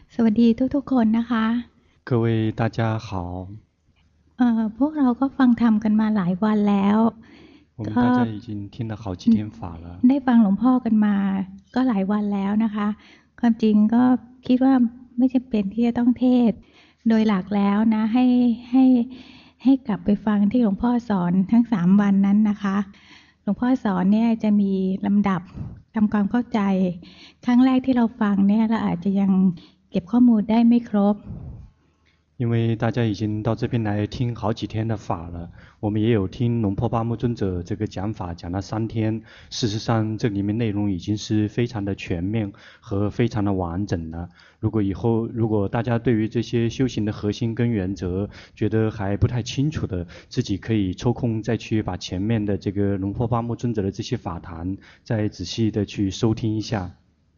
สวัสดีทุกๆคนนะคะ各位大家好， พวกเราก็ฟังธรรมกันมาหลายวันแล้วก็我们大家已经听了好几天法了。 ได้ฟังหลวงพ่อกันมาก็หลายวันแล้วนะคะความจริงก็คิดว่าไม่จำเป็นที่จะต้องเทศน์โดยหลักแล้วนะให้ให้กลับไปฟังที่หลวงพ่อสอนทั้ง3 วันนั้นนะคะหลวงพ่อสอนเนี่ยจะมีลำดับทำความเข้าใจครั้งแรกที่เราฟังเนี่ยเราอาจจะยังเก็บข้อมูลได้ไม่ครบ因为大家已经到这边来听好几天的法了，我们也有听龙婆巴木尊者这个讲法，讲了3天。事实上，这里面内容已经是非常的全面和非常的完整了。如果大家对于这些修行的核心跟原则觉得还不太清楚的，自己可以抽空再去把前面的这个龙婆巴木尊者的这些法谈再仔细的去收听一下。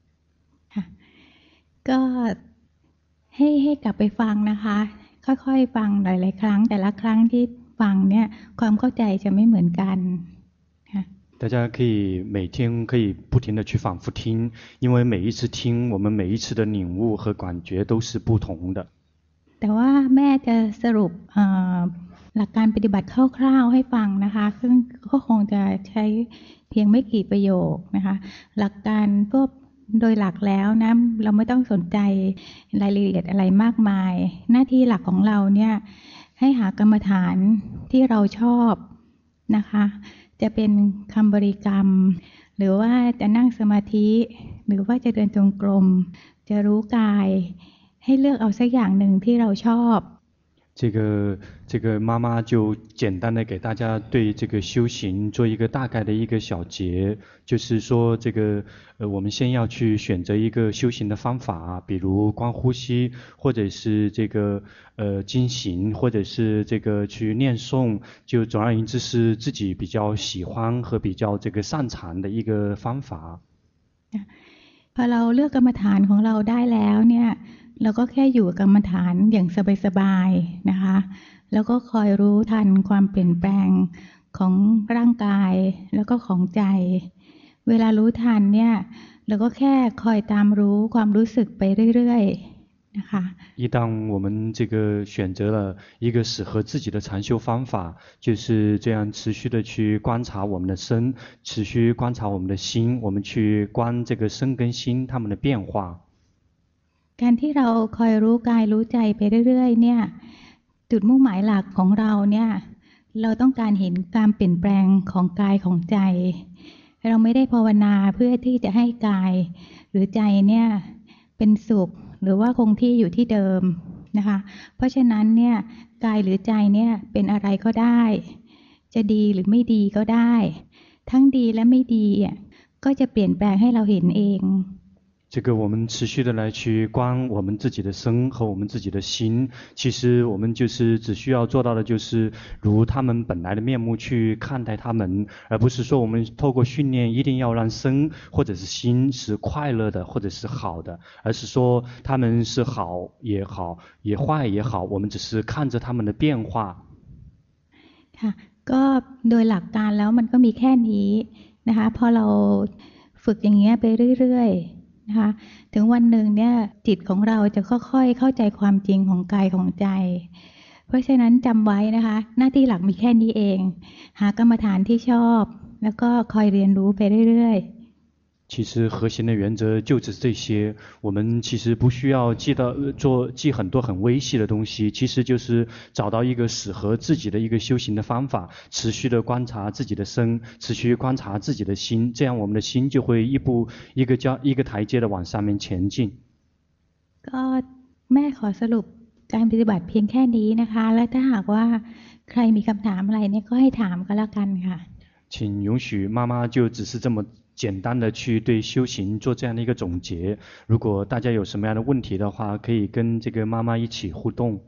ก็ให้กลับไปฟังนะคะค่อยๆฟังหลายๆครั้งแต่ละครั้งที่ฟังเนี่ยความเข้าใจจะไม่เหมือนกัน大家可以每天可以不停的去反复听，因为每一次听，我们每一次的领悟和感觉都是不同的。 แต่ว่าแม่จะสรุปหลักการปฏิบัติคร่าวๆให้ฟังนะคะซึ่งก็คงจะใช้เพียงไม่กี่ประโยคนะคะหลักการพวกโดยหลักแล้วนะเราไม่ต้องสนใจรายละเอียดอะไรมากมายหน้าที่หลักของเราเนี่ยให้หากรรมฐานที่เราชอบนะคะจะเป็นคำบริกรรมหรือว่าจะนั่งสมาธิหรือว่าจะเดินจงกรมจะรู้กายให้เลือกเอาสักอย่างหนึ่งที่เราชอบ这个妈妈就简单的给大家对这个修行做一个大概的一个小结，就是说我们先要去选择一个修行的方法，比如观呼吸，或者是经行，或者是去念诵，就总而言之是自己比较喜欢和比较擅长的一个方法。 พอเราเลือกกรรมฐานของเราได้แล้วเนี่ยเราก็แค่อยู่กับกรรมฐานอย่างสบายๆนะคะแล้วก็คอยรู้ทันความเปลี่ยนแปลงของร่างกายแล้วก็ของใจเวลารู้ทันเนี่ยเราก็แค่คอยตามรู้ความรู้สึกไปเรื่อยๆนะคะ一旦我们选择了一个适合自己的禅修方法，就是这样持续的去观察我们的身，持续观察我们的心，我们去观这个身跟心它们的变化。 การที่เราคอยรู้กายรู้ใจไปเรื่อยๆเนี่ยจุดมุ่งหมายหลักของเราเนี่ยเราต้องการเห็นการเปลี่ยนแปลงของกายของใจเราไม่ได้ภาวนาเพื่อที่จะให้กายหรือใจเนี่ยเป็นสุขหรือว่าคงที่อยู่ที่เดิมนะคะเพราะฉะนั้นเนี่ยกายหรือใจเนี่ยเป็นอะไรก็ได้จะดีหรือไม่ดีก็ได้ทั้งดีและไม่ดีก็จะเปลี่ยนแปลงให้เราเห็นเอง我们持续的来去观我们自己的身和我们自己的心，其实我们就是只需要做到的就是如他们本来的面目去看待他们，而不是说我们透过训练一定要让身或者是心是快乐的或者是好的，而是说他们是好也好，也坏也好，我们只是看着他们的变化。 ค่ะก็โดยหลักการแล้วมันก็มีแค่นี้นะคะพอเราฝึกอย่างเงี้ยไปเรื่อยๆนะคะถึงวันหนึ่งเนี่ยจิตของเราจะค่อยๆเข้าใจความจริงของกายของใจเพราะฉะนั้นจำไว้นะคะหน้าที่หลักมีแค่นี้เองหากรรมฐานที่ชอบแล้วก็คอยเรียนรู้ไปเรื่อยๆ其实核心的原则就只是这些，我们其实不需要记很多很微细的东西，其实就是找到一个适合自己的一个修行的方法，持续的观察自己的身，持续观察自己的心，这样我们的心就会一个台阶的往上面前进。 ก็แม่ขอสรุปการปฏิบัติเพียงแค่นี้นะคะและถ้าหากว่าใครมีคำถามอะไรเนี่ยก็ให้ถามก็แล้วกันค่ะ请允许妈妈就只是这么简单的去对修行做这样的一个总结。如果大家有什么样的问题的话，可以跟这个妈妈一起互动。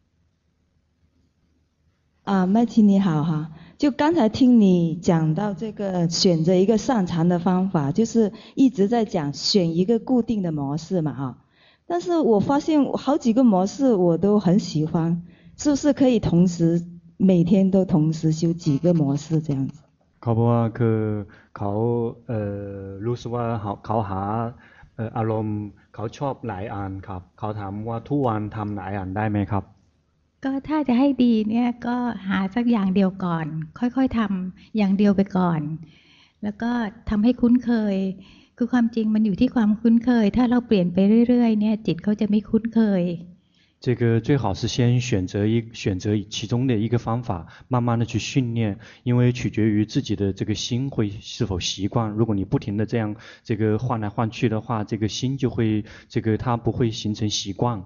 麦琪你好哈，就刚才听你讲到这个选择一个擅长的方法，就是一直在讲选一个固定的模式嘛哈。但是我发现好几个模式我都很喜欢，是不是可以同时每天都同时修几个模式这样子？ เขาบอกว่าคือเขารู้สึกว่าเขาหาอารมณ์เขาชอบหลายอันครับเขาถามว่าทุกวันทำหลายอันได้ไหมครับก็ถ้าจะให้ดีเนี่ยก็หาสักอย่างเดียวก่อนค่อยๆทำอย่างเดียวไปก่อนแล้วก็ทำให้คุ้นเคยคือความจริงมันอยู่ที่ความคุ้นเคยถ้าเราเปลี่ยนไปเรื่อยๆเนี่ยจิตเขาจะไม่คุ้นเคย这个最好是先选择其中的一个方法，慢慢的去训练，因为取决于自己的这个心会是否习惯。如果你不停的这样这个换来换去的话，这个心就会它不会形成习惯。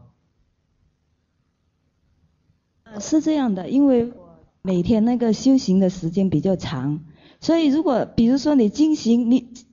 是这样的，因为每天那个修行的时间比较长，所以如果比如说你进行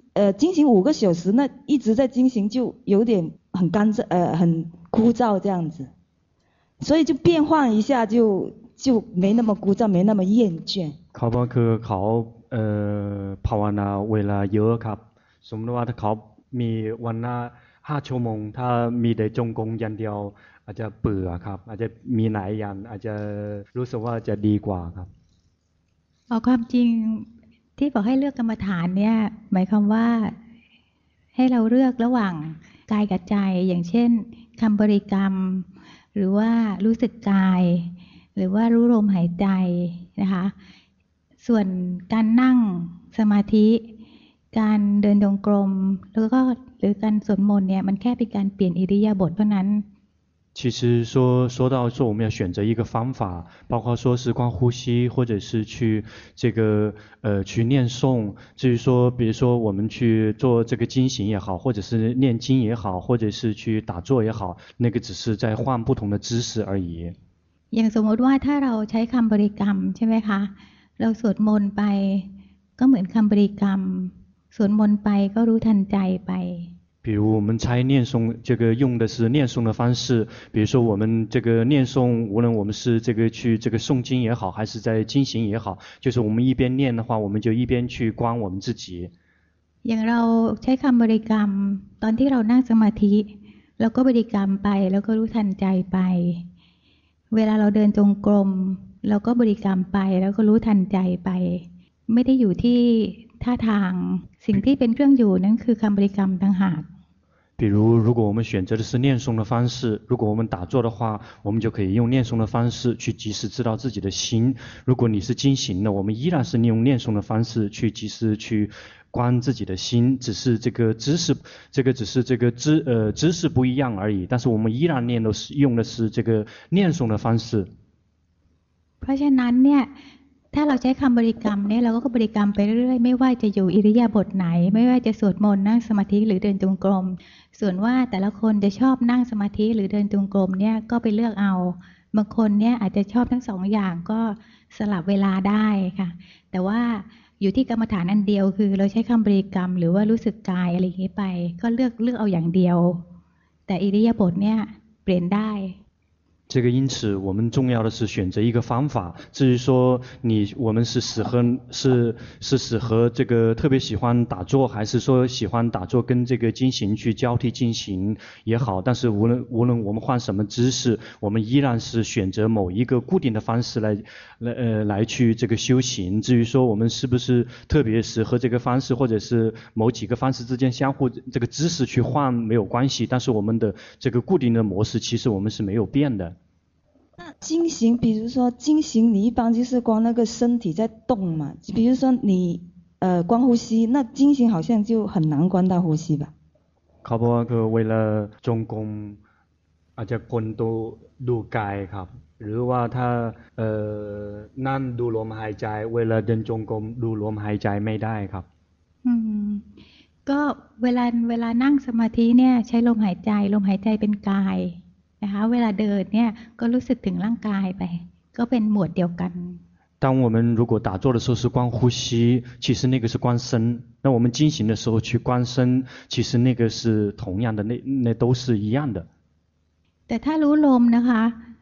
5个小时，那一直在进行就有点很很枯燥这样子。所以就变换一下就没那么枯燥没那么厌倦เขาบอกคือเขาภาวนาเวลาเยอะครับสมมติว่าถ้าเขามีวันละ5 ชั่วโมงถ้ามีแต่จงกรมอย่างเดียวอาจจะเบื่อครับอาจจะมีหลายอย่างอาจจะรู้สึกว่าจะดีกว่าครับความจริงที่บอกให้เลือกกรรมฐานเนี่ยหมายความว่าให้เราเลือกระหว่างกายกับใจอย่างเช่นคำบริกรรมหรือว่ารู้สึกกายหรือว่ารู้ลมหายใจนะคะส่วนการนั่งสมาธิการเดินจงกรมแล้วก็หรือการสวดมนต์เนี่ยมันแค่เป็นการเปลี่ยนอิริยาบถเท่านั้น其实说到我们要选择一个方法，包括说是光呼吸，或者是去去念诵。至于说，比如说我们去做这个经行也好，或者是念经也好，或者是去打坐也好，那个只是在换不同的姿势而已。 อย่างสมมติว่าถ้าเราใช้คำบริกรรมใช่ไหมคะเราสวดมนต์ไปก็เหมือนคำบริกรรมสวดมนต์ไปก็รู้ทันใจไป比如我们猜念诵，用的是念诵的方式。比如说我们念诵，无论我们是去诵经也好，还是在经行也好，就是我们一边念的话，我们就一边去观我们自己。 อย่างเราใช้คำบริกรรมตอนที่เรานั่งสมาธิเราก็บริกรรมไปแล้วก็รู้ทันใจไปเวลาเราเดินจงกรมเราก็บริกรรมไปแล้วก็รู้ทันใจไปไม่ได้อยู่ที่ท่าทางสิ่งที่เป็นเครื่องอยู่นั้นคือคำบริกรรมต่างหาก比如，如果我们选择的是念诵的方式，如果我们打坐的话，我们就可以用念诵的方式去及时知道自己的心。如果你是经行的，我们依然是利用念诵的方式去及时去观自己的心，只是这个姿势，姿势不一样而已。但是我们依然用的是念诵的方式。 เพราะฉะนั้นเนี่ยถ้าเราใช้คำบริกรรมเนี่ยเราก็บริกรรมไปเรื่อยๆไม่ว่าจะอยู่อิริยาบถไหนไม่ว่าจะสวดมนต์นั่งสมาธิหรือเดินจงกรมส่วนว่าแต่ละคนจะชอบนั่งสมาธิหรือเดินจงกรมเนี่ยก็ไปเลือกเอาบางคนเนี่ยอาจจะชอบทั้งสองอย่างก็สลับเวลาได้ค่ะแต่ว่าอยู่ที่กรรมฐานอันเดียวคือเราใช้คำบริกรรมหรือว่ารู้สึกกายอะไรอย่างนี้ไปก็เลือกเอาอย่างเดียวแต่อิริยาบถเนี่ยเปลี่ยนได้因此我们重要的是选择一个方法。至于说我们是适合特别喜欢打坐，还是说喜欢打坐跟经行去交替进行也好，但是无论我们换什么姿势，我们依然是选择某一个固定的方式来去修行。至于说我们是不是特别适合这个方式，或者是某几个方式之间相互姿势去换没有关系，但是我们的固定的模式其实我们是没有变的。 那经行，比如说经行，你一般就是光那个身体在动嘛。比如说你观呼吸，那经行好像就很难观到呼吸吧。 เขาบอกว่าคือเวลาจงกรมอาจจะคนดูกายครับหรือว่าถ้านั่นดูลมหายใจเวลาเดินจงกรมดูลมหายใจไม่ได้ครับก็เวลานั่งสมาธิเนี่ยใช้ลมหายใจเป็นกายนะคะเวลาเดินเนี่ยก็รู้สึกถึงร่างกายไปก็เป็นหมวดเดียวกัน当我们如果打坐的时候是观呼吸，其实那个是观身；那我们经行的时候去观身，其实那个是同样的，那都是一样的。 แต่ถ้ารู้ลมนะคะ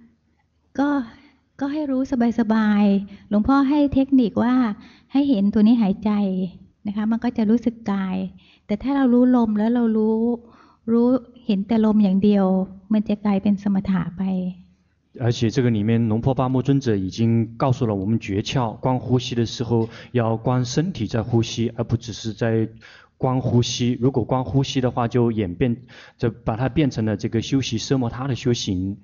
ก็ให้รู้สบายๆหลวงพ่อให้เทคนิคว่าให้เห็นตัวนี้หายใจนะคะมันก็จะรู้สึกกายแต่ถ้าเรารู้ลมแล้วเรารู้เห็นแต่ลมอย่างเดียวมันจะกลายเป็นสมถะไป而且这个里面龙婆巴木尊者已经告诉了我们诀窍，观呼吸的时候要观身体在呼吸，而不只是在光呼吸，如果光呼吸的话，就把它变成了这个修习奢摩他的修行。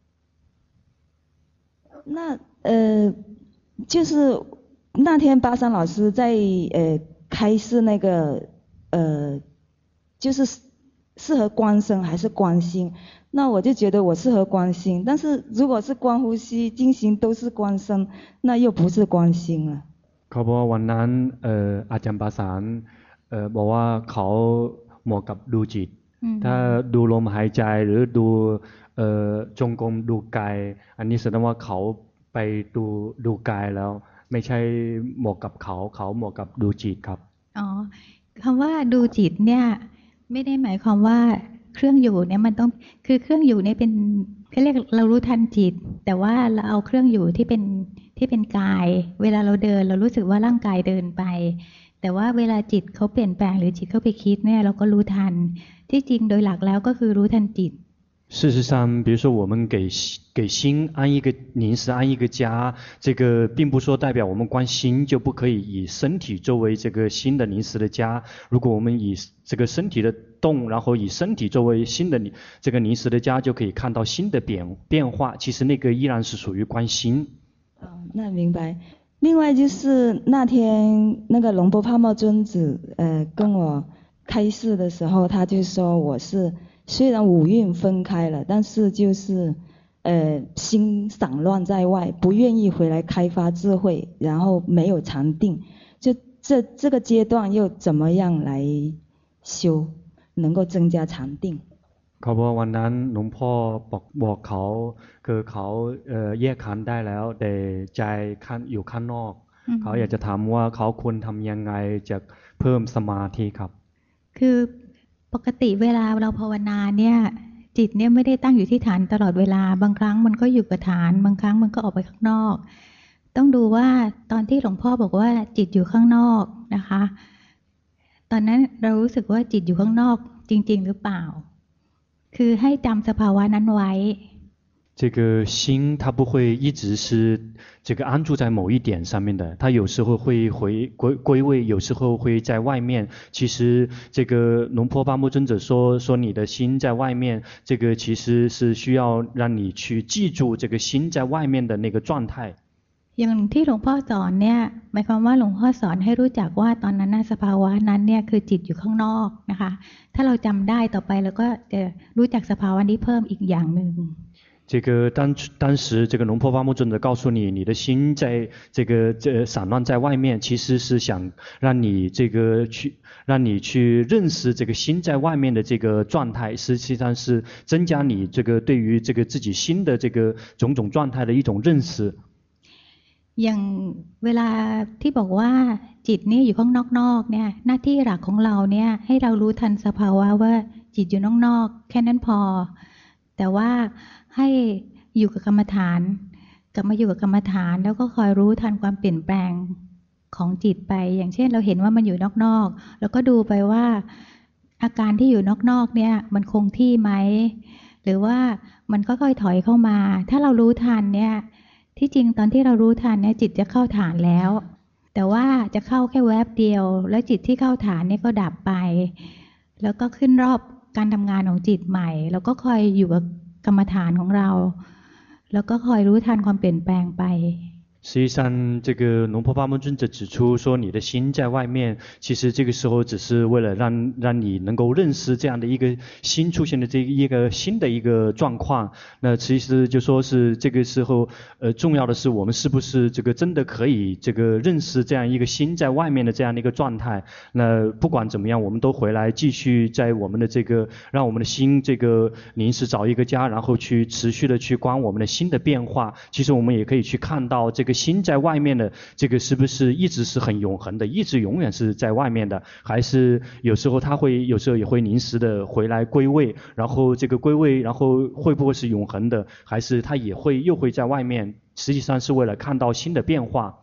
那就是那天巴桑老师在开示那个就是适合观身还是观心，那我就觉得我适合观心，但是如果是观呼吸、静心都是观身，那又不是观心了。 เขาบอกวันนั้นอาจารย์ปาสารบอกว่าเขาเหมาะกับดูจิตถ้าดูลมหายใจหรือดูจงกรมดูกายอันนี้แสดงว่าเขาไปดูกายแล้วไม่ใช่เหมาะกับเขาเหมาะกับดูจิตครับอ๋อคำว่าดูจิตเนี่ยไม่ได้หมายความว่าเครื่องอยู่เนี่ยมันต้องคือเครื่องอยู่เนี่ยเป็นเขาเรียกเรารู้ทันจิตแต่ว่าเราเอาเครื่องอยู่ที่เป็นกายเวลาเราเดินเรารู้สึกว่าร่างกายเดินไปแต่ว่าเวลาจิตเขาเปลี่ยนแปลงหรือจิตเขาไปคิดเนี่ยเราก็รู้ทันที่จริงโดยหลักแล้วก็คือรู้ทันจิต事实上，比如说我们给心安一个临时安一个家，这个并不说代表我们观心就不可以以身体作为这个心的临时的家。如果我们以这个身体的动，然后以身体作为心的这个临时的家，就可以看到心的变化。其实那个依然是属于观心。 那明白。另外就是那天那个龙波帕默尊子跟我开示的时候，他就说我是虽然五蕴分开了，但是就是心散乱在外，不愿意回来开发智慧，然后没有禅定，就这个阶段又怎么样来修，能够增加禅定？ เขาบอกวันนั้นหลวงพ่อบอกเขาคือเขาแยกขันธ์ได้แล้วแต่ใจอยู่ข้างนอกเขาอยากจะถามว่าเขาควรทำยังไงจะเพิ่มสมาธิครับคือปกติเวลาเราภาวนาเนี่ยจิตเนี่ยไม่ได้ตั้งอยู่ที่ฐานตลอดเวลาบางครั้งมันก็อยู่กับฐานบางครั้งมันก็ออกไปข้างนอกต้องดูว่าตอนที่หลวงพ่อบอกว่าจิตอยู่ข้างนอกนะคะตอนนั้นเรารู้สึกว่าจิตอยู่ข้างนอกจริงๆหรือเปล่าคือให้จำสภาวะนั้นไว้这个心它不会一直是这个安住在某一点上面的，它有时候会归位，有时候会在外面。其实这个龙坡巴木尊者说你的心在外面，这个其实是需要让你去记住这个心在外面的那个状态。 อย่างที่หลวงพ่อสอนเนี่ยหมายความว่าหลวงพ่อสอนให้รู้จักว่าตอนนั้นสภาวะนั้นเนี่ยคือจิตอยู่ข้างนอกนะคะถ้าเราจำได้ต่อไปเราก็จะรู้จักสภาวะนี้เพิ่มอีกอย่างหนึ่ง这个当时这个龙坡巴木尊者告诉你，你的心在这个散乱在外面，其实是想让你去认识这个心在外面的这个状态，实际上是增加你这个对于这个自己心的这个种种状态的一种认识。 อย่างเวลาที่บอกว่าจิตนี่อยู่ข้างนอกเนี่ยหน้าที่หลักของเราเนี่ยให้เรารู้ทันสภาวะว่าจิตอยู่นอกแค่นั้นพอแต่ว่าให้อยู่กับกรรมฐานกลับมาอยู่กับกรรมฐานแล้วก็คอยรู้ทันความเปลี่ยนแปลงของจิตไปอย่างเช่นเราเห็นว่ามันอยู่นอกแล้วก็ดูไปว่าอาการที่อยู่นอกเนี่ยมันคงที่ไหมหรือว่ามันก็ค่อยถอยเข้ามาถ้าเรารู้ทันเนี่ยที่จริงตอนที่เรารู้ทันเนี่ยจิตจะเข้าฐานแล้วแต่ว่าจะเข้าแค่แวบเดียวแล้วจิตที่เข้าฐานเนี่ยก็ดับไปแล้วก็ขึ้นรอบการทำงานของจิตใหม่แล้วก็คอยอยู่กับกรรมฐานของเราแล้วก็คอยรู้ทันความเปลี่ยนแปลงไป实际上，这个龙婆巴木尊者指出说，你的心在外面，其实这个时候只是为了让你能够认识这样的一个新出现的这一个新的一个状况。那其实就说是这个时候，重要的是我们是不是这个真的可以这个认识这样一个心在外面的这样的一个状态。那不管怎么样，我们都回来继续在我们的这个让我们的心这个临时找一个家，然后去持续的去观我们的心的变化。其实我们也可以去看到这个心在外面的这个是不是一直是很永恒的，一直永远是在外面的，还是有时候它会有时候也会临时的回来归位，然后这个归位，然后会不会是永恒的，还是它也会又会在外面，实际上是为了看到新的变化。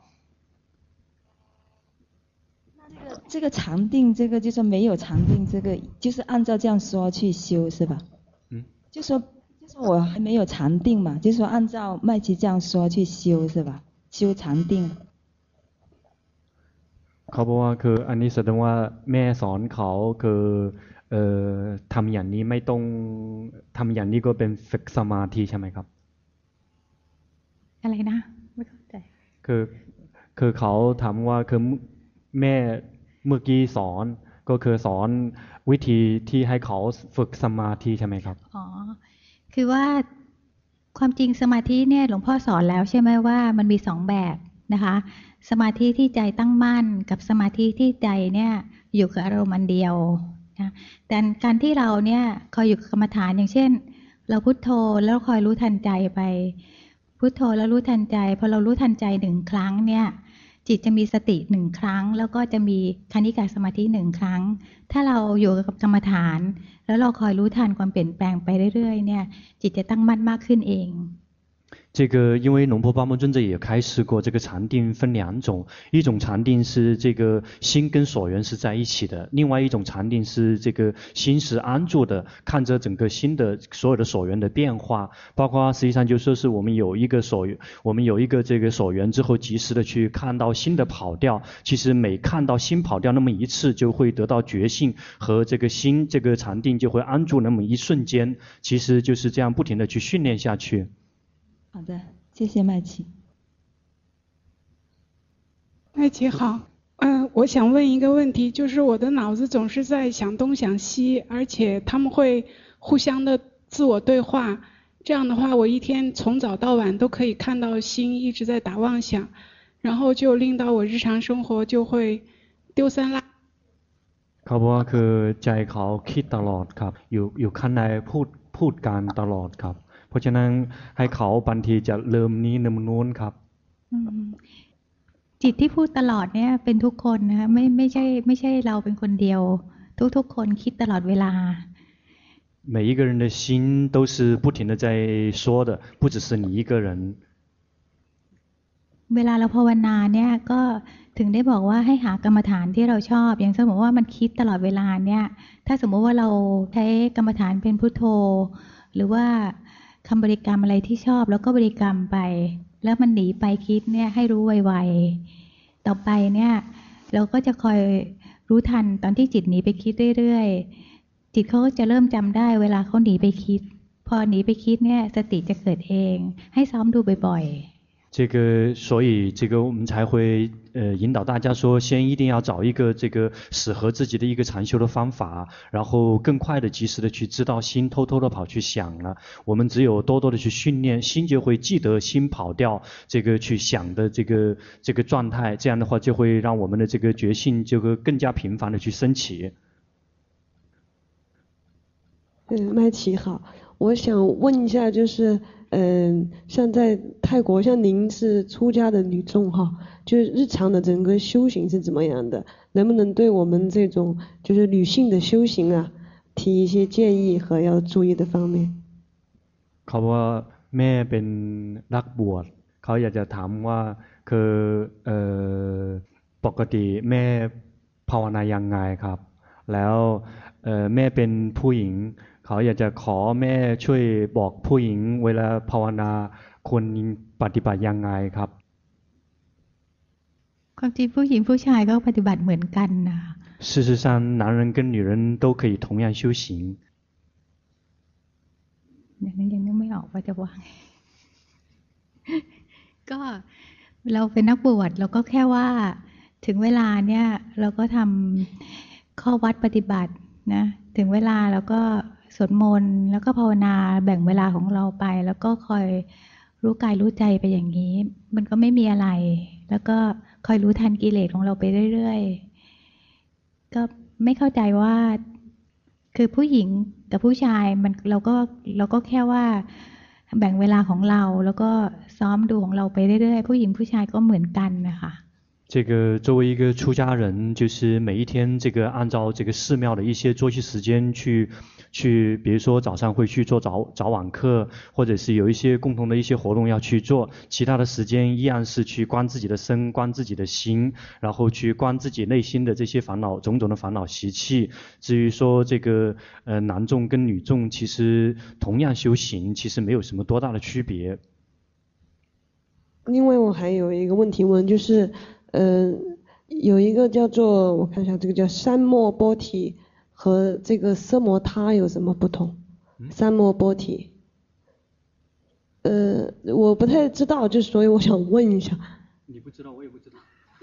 那这个禅定，这个就是没有禅定，这个就是按照这样说去修是吧？就说我还没有禅定嘛，就是说按照麦琪这样说去修是吧？修禅定。 เขาบอกว่าคืออันนี้แสดงว่าแม่สอนเขาคือทำอย่างนี้ไม่ต้องทำอย่างนี้ก็เป็นฝึกสมาธิใช่ไหมครับอะไรนะไม่เข้าใจคือเขาถามว่าคือแม่เมื่อกี้สอนก็คือสอนวิธีที่ให้เขาฝึกสมาธิใช่ไหมครับอ๋อคือว่าความจริงสมาธิเนี่ยหลวงพ่อสอนแล้วใช่ไหมว่ามันมีสองแบบนะคะสมาธิที่ใจตั้งมั่นกับสมาธิที่ใจเนี่ยอยู่กับอารมณ์อันเดียวนะแต่การที่เราเนี่ยคอยอยู่กับกรรมฐานอย่างเช่นเราพุทโธแล้วคอยรู้ทันใจไปพุทโธแล้วรู้ทันใจพอเรารู้ทันใจหนึ่งครั้งเนี่ยจิตจะมีสติหนึ่งครั้งแล้วก็จะมีคณิกาสมาธิหนึ่งครั้งถ้าเราอยู่กับกรรมฐานแล้วเราคอยรู้ทันความเปลี่ยนแปลงไปเรื่อยๆเนี่ยจิตจะตั้งมั่นมากขึ้นเอง这个因为龙婆巴摩尊者也开示过，这个禅定分两种，一种禅定是这个心跟所缘是在一起的，另外一种禅定是这个心是安住的，看着整个心的所有的所缘的变化，包括实际上就说是我们有一个这个所缘之后，及时的去看到心的跑掉，其实每看到心跑掉那么一次，就会得到觉性和这个心这个禅定就会安住那么一瞬间，其实就是这样不停的去训练下去。 好的，谢谢麦琪。 麦琪好，我想问一个问题，就是我的脑子总是在想东想西，而且他们会互相的自我对话，这样的话我一天从早到晚都可以看到心一直在打妄想，然后就令到我日常生活就会丢三落。 เขาบอกว่าคือใจเขาคิดตลอดครับอยู่ข้างในพูดกันตลอดครับเพราะฉะนั้นให้เขาบางทีจะเริ่มนี้เริ่มนู้นครับจิตที่พูดตลอดเนี่ยเป็นทุกคนนะคะไม่ใช่เราเป็นคนเดียวทุกคนคิดตลอดเวลา每一个人的心都是不停的在说的不只是你一个人เวลาเราภาวนาเนี่ยก็ถึงได้บอกว่าให้หากรรมฐานที่เราชอบอย่างสมมติว่ามันคิดตลอดเวลาเนี่ยถ้าสมมติว่าเราใช้กรรมฐานเป็นพุทโธหรือว่าคำบริกรรมอะไรที่ชอบแล้วก็บริกรรมไปแล้วมันหนีไปคิดเนี่ยให้รู้ไวๆต่อไปเนี่ยเราก็จะคอยรู้ทันตอนที่จิตหนีไปคิดเรื่อยๆจิตเขาก็จะเริ่มจำได้เวลาเขาหนีไปคิดพอหนีไปคิดเนี่ยสติจะเกิดเองให้ซ้อมดูบ่อยๆ这个，所以这个我们才会引导大家说，先一定要找一个这个适合自己的一个禅修的方法，然后更快的、及时的去知道心偷偷的跑去想了。我们只有多多的去训练，心就会记得心跑掉这个去想的这个状态，这样的话就会让我们的这个觉性就会更加频繁的去升起。 麦琪好，我想问一下，就是像在泰国，像您是出家的女众哈，就是日常的整个修行是怎么样的？能不能对我们这种就是女性的修行啊，提一些建议和要注意的方面？ เขาว่าแม่เป็นนักบวชเขาอยากจะถามว่าคือปกติแม่ภาวนายังไงครับแล้วแม่เป็นผู้หญิงเขาอยากจะขอแม่ช่วยบอกผู้หญิงเวลาภาวนาควรปฏิบัติยังไงครับความจริงผู้หญิงผู้ชายก็ปฏิบัติเหมือนกันนะ事实上男人跟女人都可以同样修行อย่างนั้นยังนึกไม่ออกว่าจะว่าไงก็เราเป็นนักบวชเราก็แค่ว่าถึงเวลาเนี่ยเราก็ทำข้อวัดปฏิบัตินะถึงเวลาเราก็สวดมนต์แล้วก็ภาวนาแบ่งเวลาของเราไปแล้วก็คอยรู้กายรู้ใจไปอย่างนี้มันก็ไม่มีอะไรแล้วก็คอยรู้ทันกิเลสของเราไปเรื่อยๆก็ไม่เข้าใจว่าคือผู้หญิงกับผู้ชายมันเราก็แค่ว่าแบ่งเวลาของเราแล้วก็ซ้อมดูของเราไปเรื่อยๆผู้หญิงผู้ชายก็เหมือนกันนะคะ这个作为一个出家人，就是每一天这个按照这个寺庙的一些作息时间去，比如说早上会去做早晚课，或者是有一些共同的一些活动要去做，其他的时间依然是去观自己的身，观自己的心，然后去观自己内心的这些烦恼种种的烦恼习气。至于说这个男众跟女众其实同样修行，其实没有什么多大的区别。 另外我还有一个问题问，就是有一个叫做我看一下，这个叫三摩波提和这个奢摩他有什么不同？三摩波提，我不太知道，就所以我想问一下。 你不知道，我也不知道。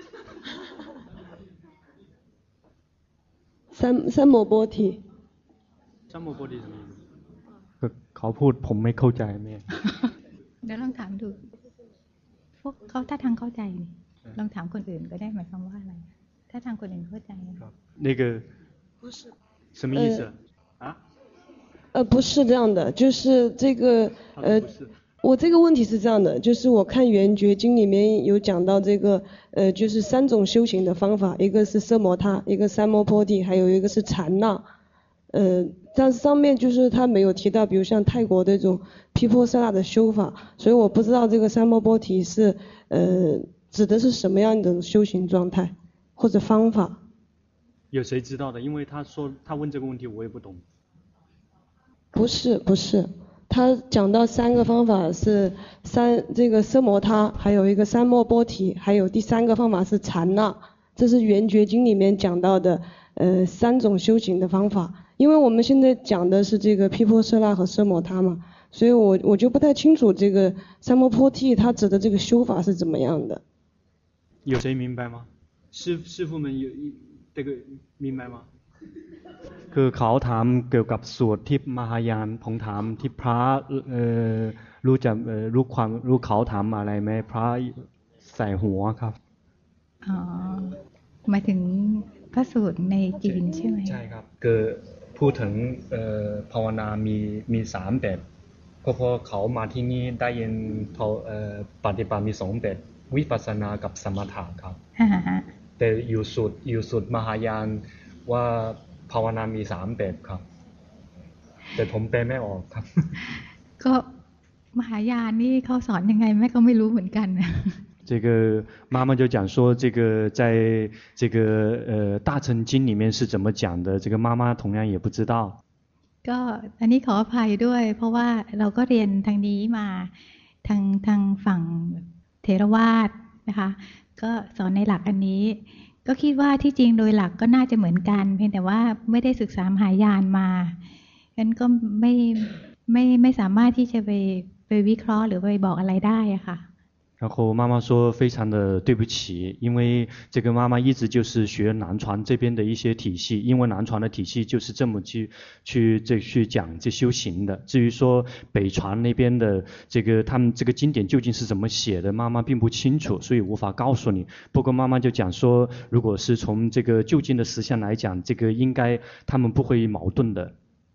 三摩波提。 三摩波提什么意思？เขาพูดผมไม่เข้าใจแม่เดี๋ยวลองถามดูพวกเขาถ้าทางเข้าใจนี่ลองถามคนอื่นก็ได้หมายความว่าอะไรถ้าทางคนอื่นเข้าใจ那个不是什么意思啊？ 不是这样的，就是这个我这个问题是这样的，就是我看《圆觉经》里面有讲到这个就是3种修行的方法，一个是奢摩他，一个三摩波提，还有一个是禅那。但是上面就是他没有提到，比如像泰国这种毗婆舍那的修法，所以我不知道这个三摩波提是指的是什么样的修行状态或者方法。 有谁知道的？因为他问这个问题我也不懂。 不是，他讲到3个方法是这个奢摩他，还有一个三摩波提，还有第3个方法是禅那，这是《圆觉经》里面讲到的3种修行的方法。因为我们现在讲的是这个毗婆舍那和奢摩他嘛，所以我就不太清楚这个三摩波提它指的这个修法是怎么样的。 有谁明白吗？师父们有这个明白吗？คือเขาถามเกี่ยวกับสูตรที่มหายานผมถามที่พระรู้เขาถามอะไรไหมพระใส่หัวครับอ๋อหมายถึงพระสูตรในจีนใช่ไหมใช่ครับคือพูดถึงภาวนามี3แบบก็พอเขามาที่นี่ได้ยินปฏิบัติมี2แบบวิปัสสนากับสมถะครับแต่อยู่สูตรมหายานว่าภาวนามี3แบบครับแต่ผมแปลไม่ออกครับก็มหายานนี่เขาสอนยังไงแม่ก็ไม่รู้เหมือนกัน这个妈妈就讲说，这个在这个大乘经里面是怎么讲的，这个妈妈同样也不知道。 ก็อันนี้ขออภัยด้วยเพราะว่าเราก็เรียนทางนี้มาทางฝั่งเถรวาทนะคะก็สอนในหลักอันนี้ก็คิดว่าที่จริงโดยหลักก็น่าจะเหมือนกันเพียงแต่ว่าไม่ได้ศึกษามหายานมางั้นก็ไม่สามารถที่จะไปวิเคราะห์หรือไปบอกอะไรได้อะค่ะ然后妈妈说非常的对不起，因为这个妈妈一直就是学南传这边的一些体系，因为南传的体系就是这么去讲这修行的。至于说北传那边的这个他们这个经典究竟是怎么写的，妈妈并不清楚，所以无法告诉你。不过妈妈就讲说，如果是从这个就近的实相来讲，这个应该他们不会矛盾的。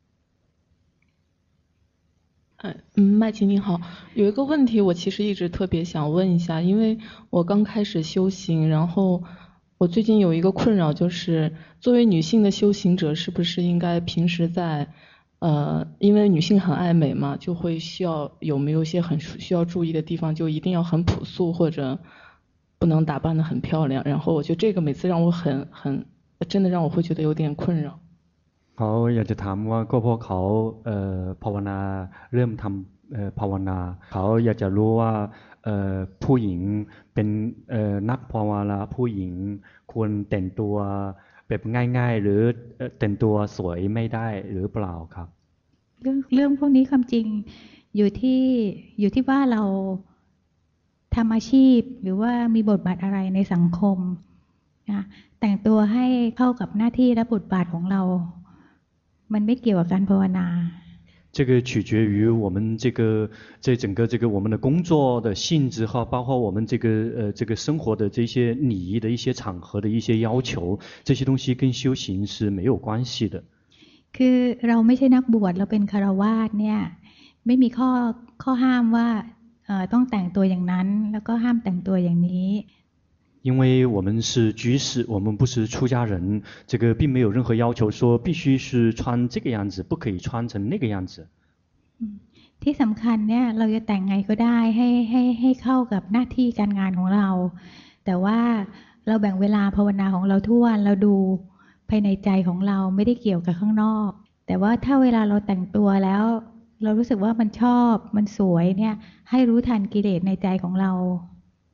麦琪你好，有一个问题我其实一直特别想问一下，因为我刚开始修行，然后我最近有一个困扰，就是作为女性的修行者，是不是应该平时在因为女性很爱美嘛，就会有没有一些很需要注意的地方，就一定要很朴素或者不能打扮得很漂亮，然后我觉得这个每次让我真的让我会觉得有点困扰。 เขาอยากจะถามว่าก็เพราะเขาภาวนาเริ่มทำภาวนาเขาอยากจะรู้ว่าผู้หญิงเป็นนักภาวนาผู้หญิงควรแต่งตัวแบบง่ายๆหรือแต่งตัวสวยไม่ได้หรือเปล่าครับเรื่องพวกนี้ความจริงอยู่ที่ว่าเราทำอาชีพหรือว่ามีบทบาทอะไรในสังคมนะแต่งตัวให้เข้ากับหน้าที่และบทบาทของเรามันไม่เกี่ยวกับการภาวนา这个取决于我们这整个我们的工作的性质和包括我们这个生活的这些礼仪的一些场合的一些要求，这些东西跟修行是没有关系的。 คือเราไม่ใช่นักบวชเราเป็นฆราวาสเนี่ยไม่มีข้อห้ามว่าต้องแต่งตัวอย่างนั้นแล้วก็ห้ามแต่งตัวอย่างนี้因为我们是居士，我们不是出家人，这个并没有任何要求说必须是穿这个样子，不可以穿成那个样子。 ที่สำคัญเนี่ยเราจะแต่งไงก็ได้ให้เข้ากับหน้าที่การงานของเราแต่ว่าเราแบ่งเวลาภาวนาของเราทุกวันเราดูภายในใจของเราไม่ได้เกี่ยวกับข้างนอกแต่ว่าถ้าเวลาเราแต่งตัวแล้วเรารู้สึกว่ามันชอบมันสวยเนี่ยให้รู้ทันกิเลสในใจของเรา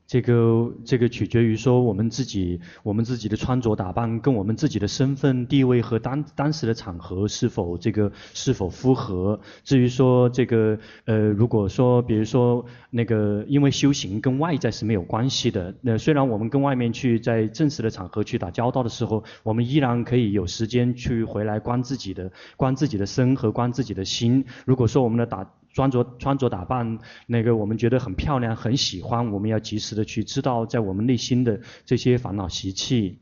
这个取决于说我们自己的穿着打扮跟我们自己的身份地位和当时的场合是否符合。至于说如果说比如说因为修行跟外在是没有关系的，虽然我们跟外面去在正式的场合去打交道的时候，我们依然可以有时间去回来观自己的身和观自己的心。如果说我们的穿着打扮我们觉得很漂亮很喜欢，我们要及时的去知道在我们内心的这些烦恼习气。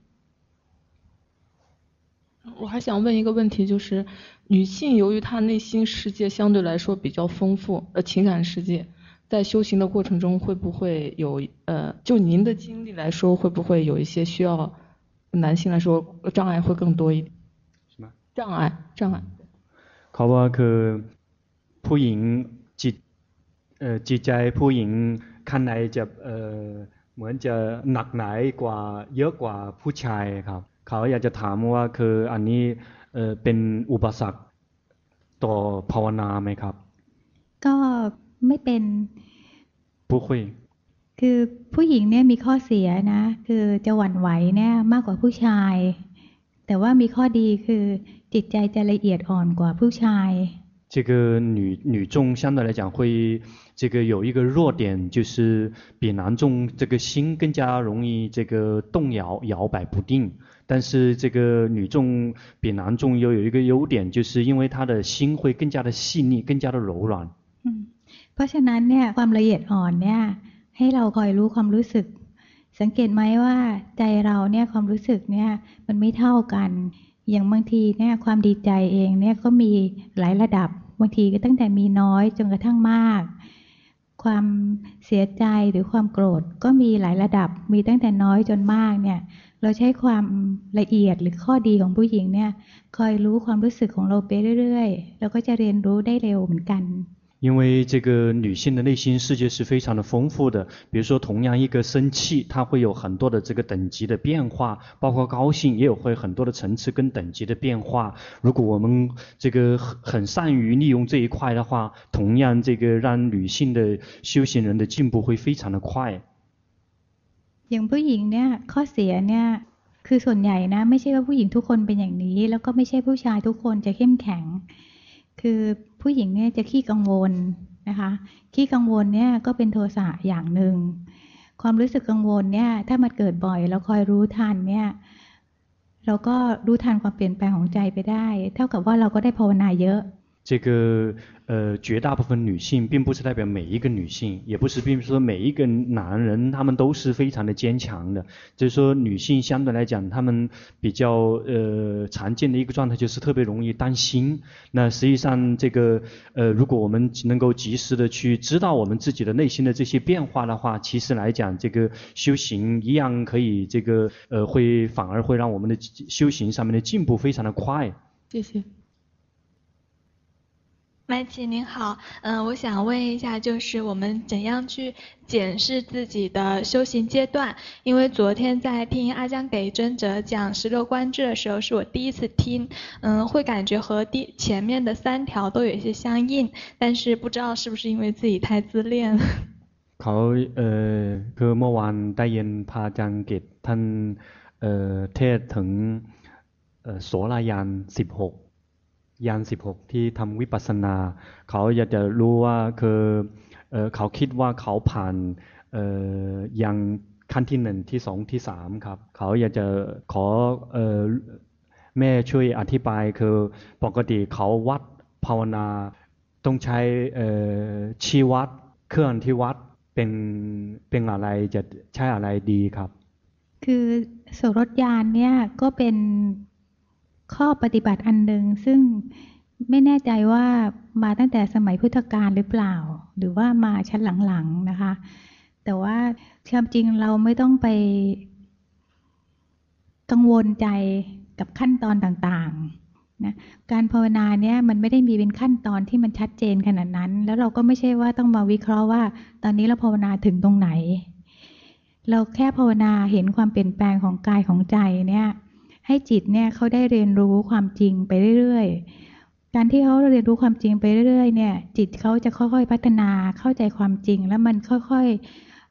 我还想问一个问题，就是女性由于她内心世界相对来说比较丰富，情感世界，在修行的过程中会不会有就您的经历来说，会不会有一些需要男性来说障碍会更多一点？ 什么障碍？ เขาว่าคือผู้หญิงจิตใจผู้หญิงข้างในจะเหมือนจะหนักหนาเยอะกว่าผู้ชายครับเขาอยากจะถามว่าคืออันนี้เป็นอุปสรรคต่อภาวนาไหมครับก็ไม่เป็นผู้คุยคือผู้หญิงเนี่ยมีข้อเสียนะคือจะหวั่นไหวเนี่ยมากกว่าผู้ชายแต่ว่ามีข้อดีคือจิตใจจะละเอียดอ่อนกว่าผู้ชาย这个女众相对来讲会有一个弱点，就是比男众这个心更加容易动摇摆不定。但是这个女众比男众又有一个优点，就是因为她的心会更加的细腻，更加的柔软。 เพราะฉะนั้นเนี่ยความละเอียดอ่อนเนี่ยให้เราคอยรู้ความรู้สึกสังเกตไหมว่าใจเราเนี่ยความรู้สึกเนี่ยมันไม่เท่ากันอย่างบางทีเนี่ยความดีใจเองเนี่ยก็มีหลายระดับบางทีก็ตั้งแต่มีน้อยจนกระทั่งมากความเสียใจหรือความโกรธก็มีหลายระดับมีตั้งแต่น้อยจนมากเนี่ยเราใช้ความละเอียดหรือข้อดีของผู้หญิงเนี่ยคอยรู้ความรู้สึกของเราไปเรื่อยๆเราก็จะเรียนรู้ได้เร็วเหมือนกัน因为这个女性的内心世界是非常的丰富的，比如说同样一个生气，它会有很多的这个等级的变化，包括高兴也有会很多的层次跟等级的变化。如果我们很善于利用这一块的话，同样让女性的修行人的进步会非常的快。 อย่างผู้หญิงเนี่ยข้อเสียเนี่ยคือส่วนใหญ่นะไม่ใช่ว่าผู้หญิงทุกคนเป็นอย่างนี้แล้วก็ไม่ใช่ผู้ชายทุกคนจะเข้มแข็งคือผู้หญิงเนี่ยจะขี้กังวลนะคะขี้กังวลเนี่ยก็เป็นโทสะอย่างหนึ่งความรู้สึกกังวลเนี่ยถ้ามันเกิดบ่อยเราคอยรู้ทันเนี่ยเราก็รู้ทันความเปลี่ยนแปลงของใจไปได้เท่ากับว่าเราก็ได้ภาวนาเยอะ绝大部分女性并不是代表每一个女性，也不是并不是说每一个男人他们都是非常的坚强的，就是说女性相对来讲他们比较常见的一个状态就是特别容易担心。那实际上如果我们能够及时的去知道我们自己的内心的这些变化的话，其实来讲修行一样可以反而会让我们的修行上面的进步非常的快。 谢谢。 麦琪您好，我想问一下，就是我们怎样去检视自己的修行阶段？因为昨天在听阿江给尊者讲16观志的时候，是我第一次听，会感觉和前面的3条都有一些相应，但是不知道是不是因为自己太自恋了。 เขาคือเมื่อวานได้ยินพระอาจารย์เกตท่านเทศน์ถึงโสรญาณ16ญาณ16ที่ทำวิปัสสนาเขาอยากจะรู้ว่าคือเขาคิดว่าเขาผ่านยังขั้นที่1ที่2ที่3ครับเขาอยากจะขอแม่ช่วยอธิบายคือปกติเขาวัดภาวนาต้องใช้ชี้วัดเครื่องที่วัดเป็นอะไรจะใช้อะไรดีครับคือโสรญาณเนี่ยก็เป็นข้อปฏิบัติอันหนึ่งซึ่งไม่แน่ใจว่ามาตั้งแต่สมัยพุทธกาลหรือเปล่าหรือว่ามาชั้นหลังๆนะคะแต่ว่าความจริงเราไม่ต้องไปกังวลใจกับขั้นตอนต่างๆนะการภาวนาเนี่ยมันไม่ได้มีเป็นขั้นตอนที่มันชัดเจนขนาดนั้นแล้วเราก็ไม่ใช่ว่าต้องมาวิเคราะห์ว่าตอนนี้เราภาวนาถึงตรงไหนเราแค่ภาวนาเห็นความเปลี่ยนแปลงของกายของใจเนี่ยให้จิตเนี่ยเขาได้เรียนรู้ความจริงไปเรื่อยๆการที่เขาเรียนรู้ความจริงไปเรื่อยๆเนี่ยจิตเขาจะค่อยๆพัฒนาเข้าใจความจริงแล้วมันค่อยๆ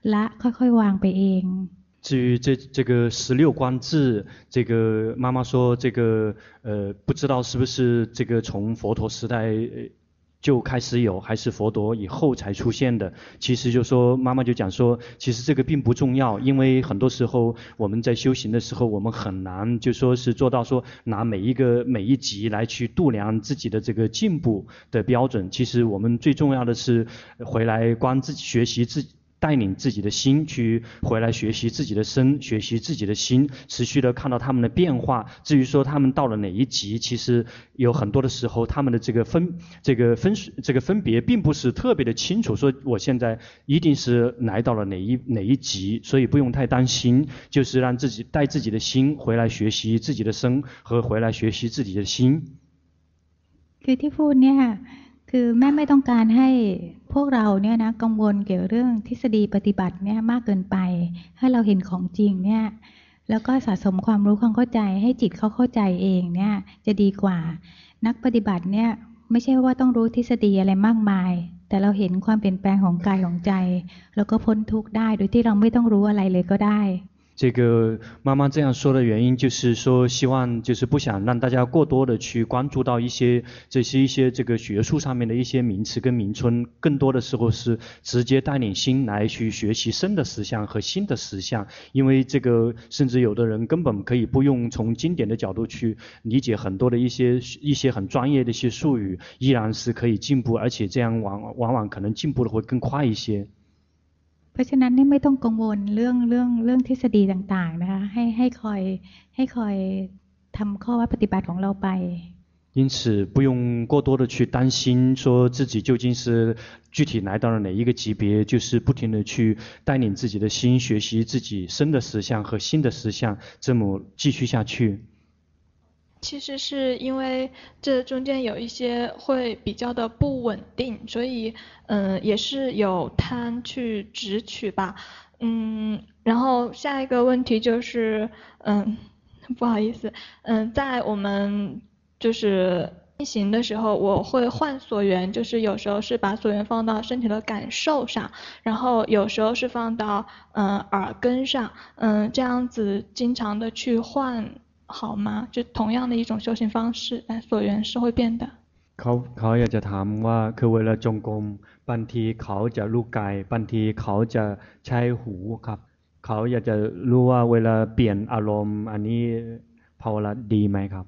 ละค่อยๆวางไปเอง。 至于这个16观志，这个妈妈说这个不知道是不是这个从佛陀时代就开始有，还是佛陀以后才出现的。其实就说妈妈就讲说，其实这个并不重要，因为很多时候我们在修行的时候，我们很难就说是做到说拿每一集来去度量自己的这个进步的标准。其实我们最重要的是回来观自己，学习自己。带领自己的心去回来学习自己的身，学习自己的心，持续的看到他们的变化。至于说他们到了哪一级，其实有很多的时候他们的这个分别并不是特别的清楚，说我现在一定是来到了哪一级，所以不用太担心，就是让自己带自己的心回来学习自己的身和回来学习自己的心。 คือที่พูดเนี่ยคือแม่ไม่ต้องการให้พวกเราเนี่ยนะกังวลเกี่ยวกับเรื่องทฤษฎีปฏิบัติเนี่ยมากเกินไปให้เราเห็นของจริงเนี่ยแล้วก็สะสมความรู้ความเข้าใจให้จิตเขาเข้าใจเองเนี่ยจะดีกว่านักปฏิบัติเนี่ยไม่ใช่ว่าต้องรู้ทฤษฎีอะไรมากมายแต่เราเห็นความเปลี่ยนแปลงของกายของใจแล้วก็พ้นทุกข์ได้โดยที่เราไม่ต้องรู้อะไรเลยก็ได้这个妈妈这样说的原因就是说，希望就是不想让大家过多的去关注到一些这个学术上面的一些名词跟名称，更多的时候是直接带领心来去学习身的实相和心的实相。因为这个甚至有的人根本可以不用从经典的角度去理解很多的一些很专业的一些术语，依然是可以进步，而且这样往往可能进步的会更快一些。 เพราะฉะนั้นไม่ต้องกังวลเรื่องทฤษฎีต่างๆนะคะให้คอยทำข้อวัดปฏิบัติของเราไป因此不用过多的去担心说自己究竟是具体来到了哪一个级别，就是不停的去带领自己的心学习自己身的实相和心的实相，这么继续下去。 其实是因为这中间有一些会比较的不稳定，所以也是有贪去执取吧。然后下一个问题就是不好意思，在我们就是进行的时候，我会换所缘，就是有时候是把所缘放到身体的感受上，然后有时候是放到耳根上，这样子经常的去换好吗？就同样的一种修行方式，但所缘是会变的。 เขาอยากจะถามว่าคือเวลาจงกรมบางทีเขาจะรู้กายบางทีเขาจะใช้หูครับเขาอยากจะรู้ว่าเวลาเปลี่ยนอารมณ์อันนี้ภาวนาดีไหมครับ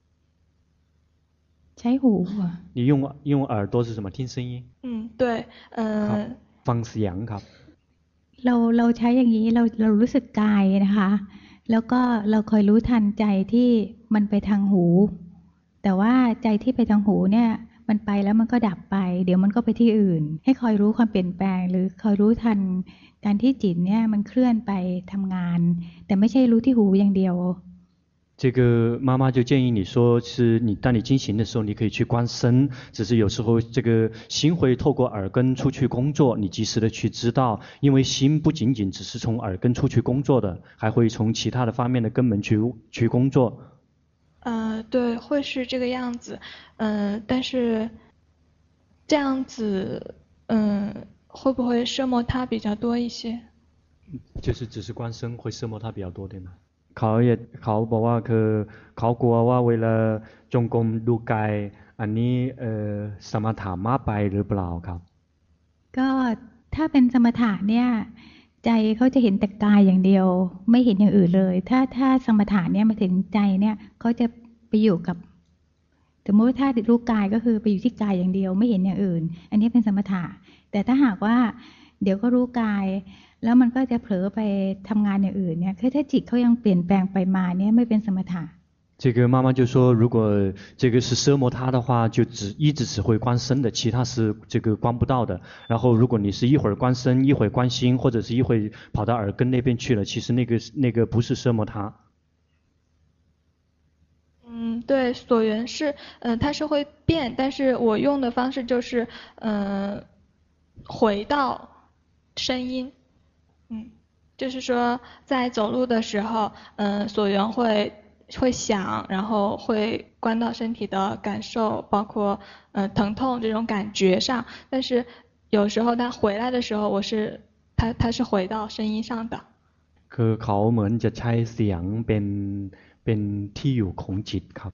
ใช้หู你用耳朵是什么听声音对ฟังเสียงครับเราใช้อย่างนี้เรารู้สึกกายนะคะแล้วก็เราคอยรู้ทันใจที่มันไปทางหูแต่ว่าใจที่ไปทางหูเนี่ยมันไปแล้วมันก็ดับไปเดี๋ยวมันก็ไปที่อื่นให้คอยรู้ความเปลี่ยนแปลงหรือคอยรู้ทันการที่จิตเนี่ยมันเคลื่อนไปทำงานแต่ไม่ใช่รู้ที่หูอย่างเดียว这个妈妈就建议你说是当你进行的时候你可以去观身，只是有时候这个心会透过耳根出去工作，你及时的去知道，因为心不仅仅只是从耳根出去工作的，还会从其他的方面的根本去工作。 对，会是这个样子，但是这样子会不会摄摩他比较多一些？ 就是只是观身会摄摩他比较多点吗？เขาบอกว่าคือเขากลัวว่าเวลาจงกรมดูกายอันนี้สมถะมากไปหรือเปล่าครับก็ถ้าเป็นสมถะเนี่ยใจเขาจะเห็นแต่กายอย่างเดียวไม่เห็นอย่างอื่นเลยถ้าสมถะเนี่ยมาถึงใจเนี่ยเขาจะไปอยู่กับสมมติว่าถ้ารู้กายก็คือไปอยู่ที่กายอย่างเดียวไม่เห็นอย่างอื่นอันนี้เป็นสมถะแต่ถ้าหากว่าเดี๋ยวก็รู้กายแล้วมันก็จะเผลอไปทำงานอย่างอื่นเนี่ยคือถ้าจิตเขายังเปลี่ยนแปลงไปมาเนี่ยไม่เป็นสมถะ这个妈妈就说如果这个是奢摩他的话就一直只会观身的其他是这个观不到的然后如果你是一会儿观身一会儿观心或者是一会儿跑到耳根那边去了其实那个不是奢摩他对所缘是它是会变但是我用的方式就是回到声音就是说在走路的时候所缘会想然后会观到身体的感受包括疼痛这种感觉上但是有时候它回来的时候我是它是回到声音上的。 คือเขาเหมือนจะใช้เสียงเป็นที่อยู่ของจิตครับ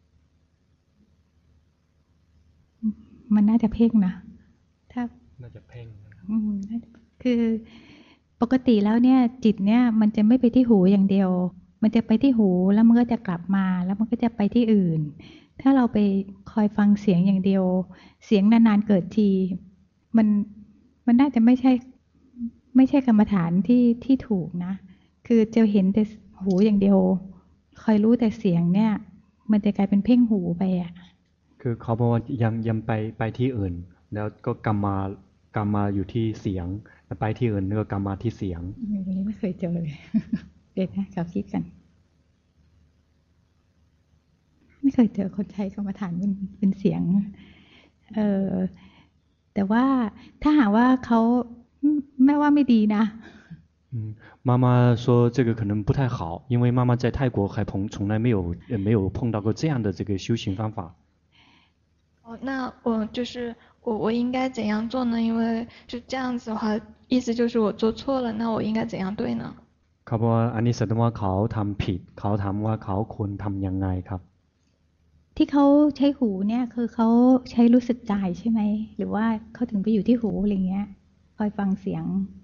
มันน่าจะเพ่งนะถ้าน่าจะเพ่งคือปกติแล้วเนี่ยจิตเนี่ยมันจะไม่ไปที่หูอย่างเดียวมันจะไปที่หูแล้วมันก็จะกลับมาแล้วมันก็จะไปที่อื่นถ้าเราไปคอยฟังเสียงอย่างเดียวเสียงนานๆเกิดทีมันน่าจะไม่ใช่กรรมฐานที่ถูกนะคือจะเห็นแต่หูอย่างเดียวคอยรู้แต่เสียงเนี่ยมันจะกลายเป็นเพ่งหูไปอ่ะคือเขาบอกว่ายังไปที่อื่นแล้วก็กลับมาอยู่ที่เสียงแล้วไปที่อื่นก็กลับมาที่เสียงไม่เคยเจอเลยเดี๋ยวนะกับคิดกันไม่เคยเจอคนใช้กรรมฐานเป็นเสียงแต่ว่าถ้าหากว่าเขาไม่ว่าไม่ดีนะ妈妈说这个可能不太好，因为妈妈在泰国还从来没有碰到过这样的这个修行方法。 哦，那我应该怎样做呢？因为就这样子的话，意思就是我做错了，那我应该怎样对呢？ เขาบอกว่าอันนี้แสดงว่าเขาทำผิดเขาถามว่าเขาควรทำยังไงครับที่เขาใช้หูเนี่ยคือเขาใช้รู้สึกกายใช่ไหมหรือว่าเขาถึงไปอยู่ที่หูอะไรเงี้ยคอยฟังเสียง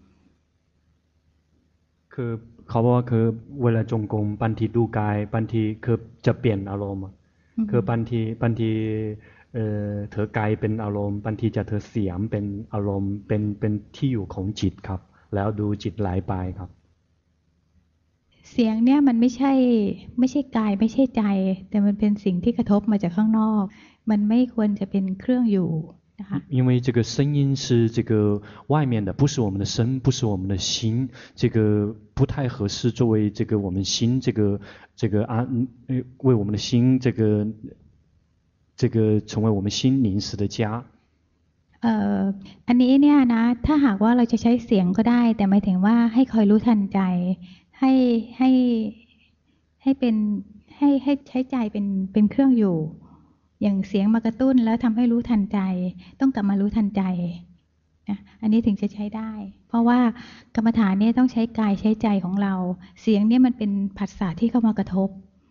คือเขาบอกว่าคือเวลาจงกรมบางทีดูกายบางทีคือจะเปลี่ยนอารมณ์คือบางทีเธอกายเป็นอารมณ์บางทีจะเธอเสียงเป็นอารมณ์เป็นที่อยู่ของจิตครับแล้วดูจิตไหลไปครับเสียงเนี่ยมันไม่ใช่กายไม่ใช่ใจแต่มันเป็นสิ่งที่กระทบมาจากข้างนอกมันไม่ควรจะเป็นเครื่องอยู่因为这个声音是这个外面的，不是我们的身，不是我们的心，这个不太合适作为这个我们心为我们的心这个成为我们心临时的家。 อันนี้เนี่ยนะถ้าหากว่าเราจะใช้เสียงก็ได้แต่หมายถึงว่าให้คอยรู้ทันใจให้เป็นให้ใช้ใจเป็นเครื่องอยู่อย่างเสียงมากระตุ้นแล้วทำให้รู้ทันใจต้องกลับมารู้ทันใจนะอันนี้ถึงจะใช้ได้เพราะว่ากรรมฐานเนี่ยต้องใช้กายใช้ใจของเราเสียงเนี่ยมันเป็นผัสสะที่เข้ามากระทบ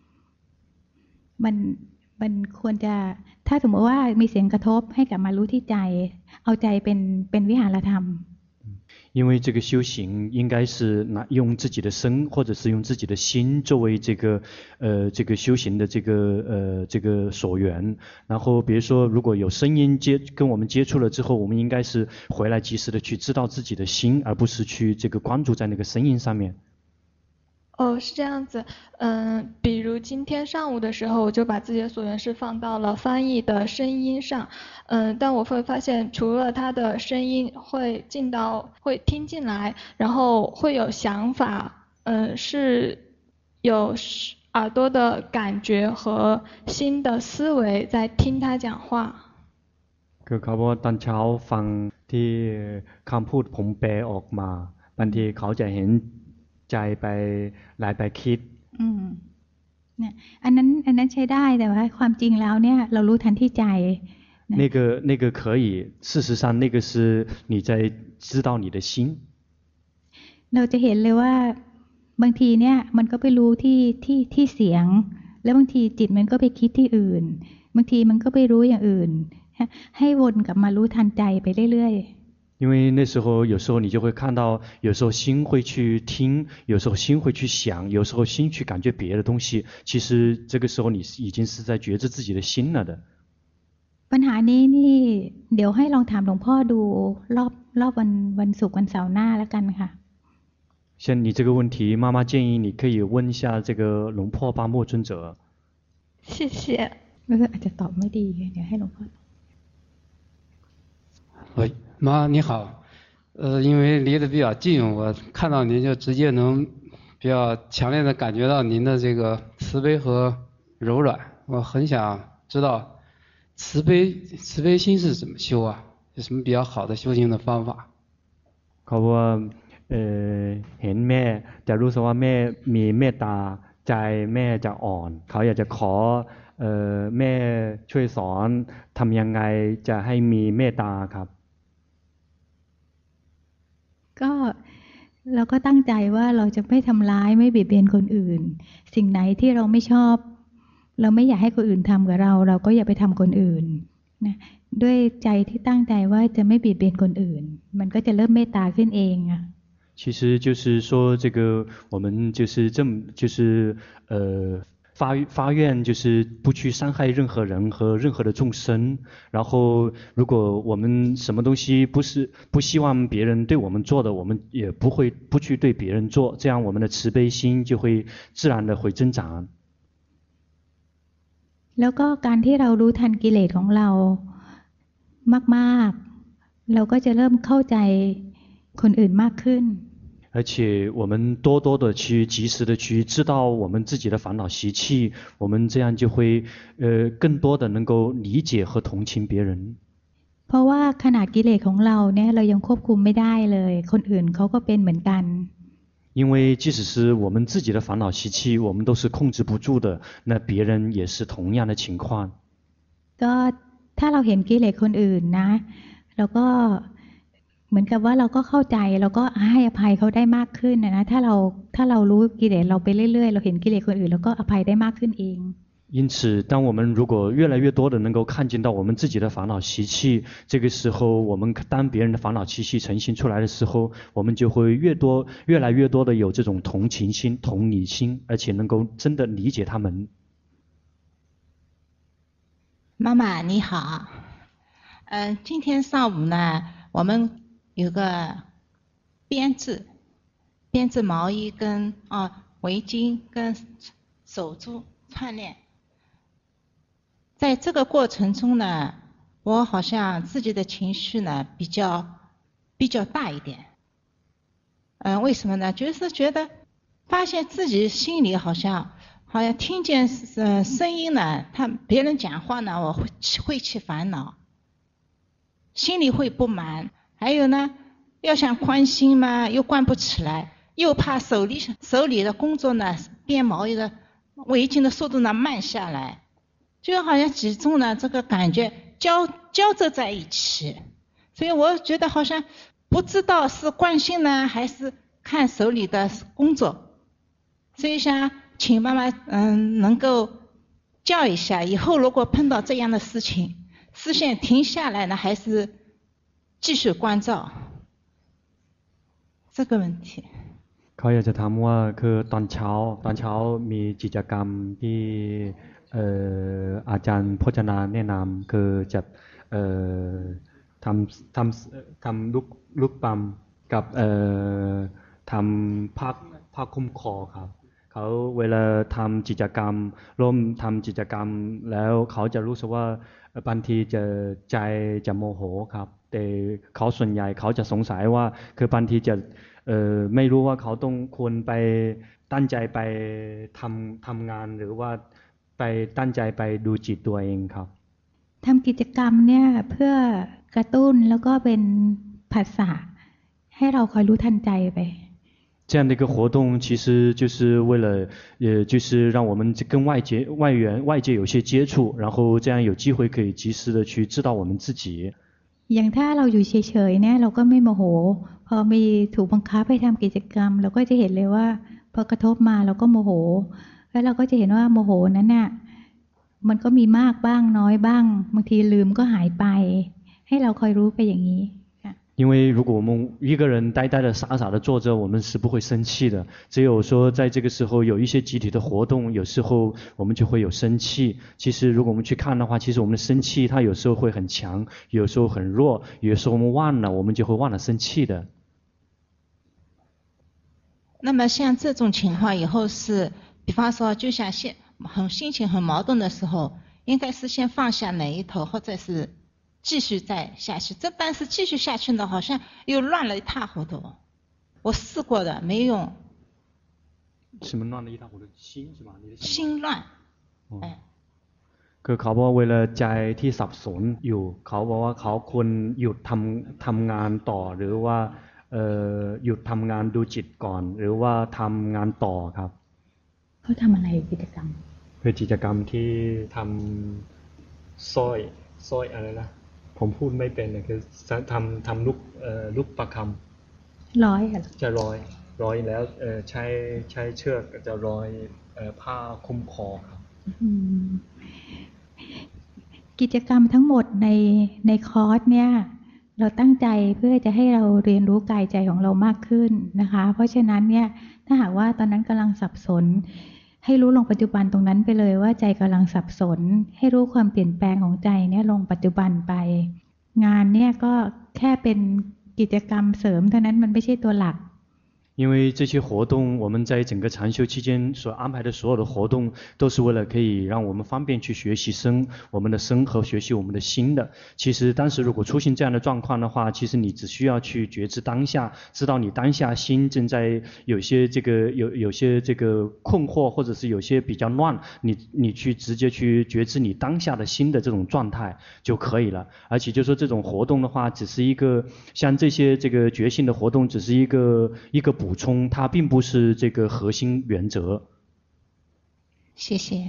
มันควรจะถ้าสมมติว่ามีเสียงกระทบให้กลับมารู้ที่ใจเอาใจเป็นวิหารธรรม因为这个修行应该是用自己的身或者是用自己的心作为这个修行的这个所缘，然后比如说如果有声音跟我们接触了之后，我们应该是回来及时的去知道自己的心，而不是去这个关注在那个声音上面。 哦，是这样子，比如今天上午的时候，我就把自己的所缘是放到了翻译的声音上，但我会发现，除了他的声音会听进来，然后会有想法，是有耳朵的感觉和心的思维在听他讲话。 คือเขาบอกตอนเช้าฟังที่คำพูดผมแปลออกมาบางทีเขาจะเห็นใจไปหลายไปคิดเนี่ยอันนั้นใช้ได้แต่ว่าความจริงแล้วเนี่ยเรารู้ทันที่ใจ那个可以事实上那个是你在知道你的心เราจะเห็นเลยว่าบางทีเนี่ยมันก็ไปรู้ที่เสียงแล้วบางทีจิตมันก็ไปคิดที่อื่นบางทีมันก็ไปรู้อย่างอื่นให้วนกลับมารู้ทันใจไปเรื่อยๆ因为那时候有时候你就会看到有时候心会去听有时候心会去想有时候心去感觉别的东西其实这个时候你已经是在觉知自己的心了的ปัญหานี้นี่เดี๋ยวให้ลองถามหลวงพ่อดูรอบวันศุกร์วันเสาร์หน้าแล้วกันค่ะ像你这个问题妈妈建议你可以问一下这个龙婆巴莫尊者谢谢อาจจะตอบไม่ดีเดี๋ยวให้หลวงพ่อ喂妈你好因为离得比较近我看到您就直接能比较强烈的感觉到您的这个慈悲和柔软我很想知道慈悲心是怎么修啊有什么比较好的修行的方法เขาว่าเห็นแม่จะรู้สึกว่าแม่มีเมตตาใจแม่จะอ่อนเขาอยากจะขอแม่ช่วยสอนทำยังไงจะให้มีเมตตาครับก็เราก็ตั้งใจว่าเราจะไม่ทำร้ายไม่เบียดเบียนคนอื่นสิ่งไหนที่เราไม่ชอบเราไม่อยากให้คนอื่นทำกับเราเราก็อย่าไปทำคนอื่นนะด้วยใจที่ตั้งใจว่าจะไม่เบียดเบียนคนอื่นมันก็จะเริ่มเมตตาขึ้นเองอ่ะ其实就是说，这个我们就是发愿，就是不去伤害任何人和任何的众生。然后，如果我们什么东西不希望别人对我们做的，我们也不去对别人做，这样我们的慈悲心就会自然的会增长。 แล้วก็การที่เรารู้ทันกิเลสของเรามากๆเราก็จะเริ่มเข้าใจคนอื่นมากขึ้น而且我们多多的去及时的去知道我们自己的烦恼习气，我们这样就会更多的能够理解和同情别人。 เพราะว่าขนาดกิเลสของเราเนี่ยเรายังควบคุมไม่ได้เลยคนอื่นเขาก็เป็นเหมือนกัน因为即使是我们自己的烦恼习气，我们都是控制不住的，那别人也是同样的情况。 ก็ถ้าเราเห็นกิเลสคนอื่นนะเราก็เหมือนกับว่าเราก็เข้าใจเราก็ให้อภัยเขาได้มากขึ้นนะถ้าเรารู้กิเลสเราไปเรื่อยๆเราเห็นกิเลสคนอื่นเราก็อภัยได้มากขึ้นเอง因此，当我们如果越来越多的能够看见到我们自己的烦恼习气，这个时候，我们当别人的烦恼习气呈现出来的时候，我们就会越来越多的有这种同情心、同理心，而且能够真的理解他们。 妈妈你好，今天上午呢，我们有个编制毛衣跟围巾跟手珠串链。在这个过程中呢，我好像自己的情绪呢比较大一点。为什么呢？就是觉得发现自己心里好像听见声音呢，别人讲话呢，我会起烦恼，心里会不满。还有呢，要想宽心嘛，又惯不起来，又怕手里的工作呢，编毛衣的围巾的速度呢慢下来。就好像几种呢，这个感觉交织在一起，所以我觉得好像不知道是惯性呢，还是看手里的工作，所以想请妈妈能够教一下，以后如果碰到这样的事情，视线停下来呢，还是继续关照这个问题。 เขาอยากจะถามว่าคือตอนเช้ามีกิจกรรมที่อาจารย์พจนาแนะนำคือจะทำลูกปั๊มกับทำผ้าคลุมคอครับเขาเวลาทำกิจกรรมร่วมทำกิจกรรมแล้วเขาจะรู้สึกว่าบางทีใจจะโมโหครับแต่เขาส่วนใหญ่เขาจะสงสัยว่าคือบางทีจะไม่รู้ว่าเขาต้องควรไปตั้งใจไปทำงานหรือว่าไปตั้งใจไปดูจิตตัวเองครับทำกิจกรรมเนี่ยเพื่อกระตุ้นแล้วก็เป็นภาษาให้เราคอยรู้ทันใจไป这样的一个活动其实就是为了就是让我们跟外界有些接触然后这样有机会可以及时的去知道我们自己อย่างถ้าเราอยู่เฉยๆเนี่ยเราก็ไม่โมโหพอมีถูกบังคับให้ทำกิจกรรมเราก็จะเห็นเลยว่าพอกระทบมาเราก็โมโหแล้วเราก็จะเห็นว่าโมโหนั้นน่ะมันก็มีมากบ้างน้อยบ้างบางทีลืมก็หายไปให้เราคอยรู้ไปอย่างนี้因为如果我们一个人呆呆的傻傻的坐着我们是不会生气的只有说在这个时候有一些集体的活动有时候我们就会有生气其实如果我们去看的话其实我们的生气它有时候会很强有时候很弱有时候我们忘了我们就会忘了生气的那么像这种情况以后是比方说就像心情很矛盾的时候应该是先放下哪一头或者是继续再下去但是继续下去呢好像又乱了一塌糊涂我试过的没用什么乱了一塌糊涂心是吗心乱คือเขาบอกเวลาใจที่สับสนอยู่เขาบอกว่าเขาควรหยุดทำงานต่อหรือว่าหยุดทำงานดูจิตก่อนหรือว่าทำงานต่อครับเขาทำอะไรกิจกรรมคือกิจกรรมที่ทำสร้อยอะไรนะผมพูดไม่เป็นเลยคือทำลูกประคร้อยเหรอจะร้อยแล้วใช้เชือกจะร้อยผ้าคลุมคอครับกิจกรรมทั้งหมดในคอร์สเนี่ยเราตั้งใจเพื่อจะให้เราเรียนรู้กายใจของเรามากขึ้นนะคะเพราะฉะนั้นเนี่ยถ้าหากว่าตอนนั้นกำลังสับสนให้รู้ลงปัจจุบันตรงนั้นไปเลยว่าใจกำลังสับสนให้รู้ความเปลี่ยนแปลงของใจเนี่ยลงปัจจุบันไปงานเนี่ยก็แค่เป็นกิจกรรมเสริมเท่านั้นมันไม่ใช่ตัวหลัก因为这些活动，我们在整个禅修期间所安排的所有的活动，都是为了可以让我们方便去学习我们的身和学习我们的心的。其实当时如果出现这样的状况的话，其实你只需要去觉知当下，知道你当下心正在有些这个困惑，或者是有些比较乱，你去直接去觉知你当下的心的这种状态就可以了。而且就说这种活动的话，只是一个像这些这个觉性的活动，只是一个补充，它并不是这个核心原则。 谢谢。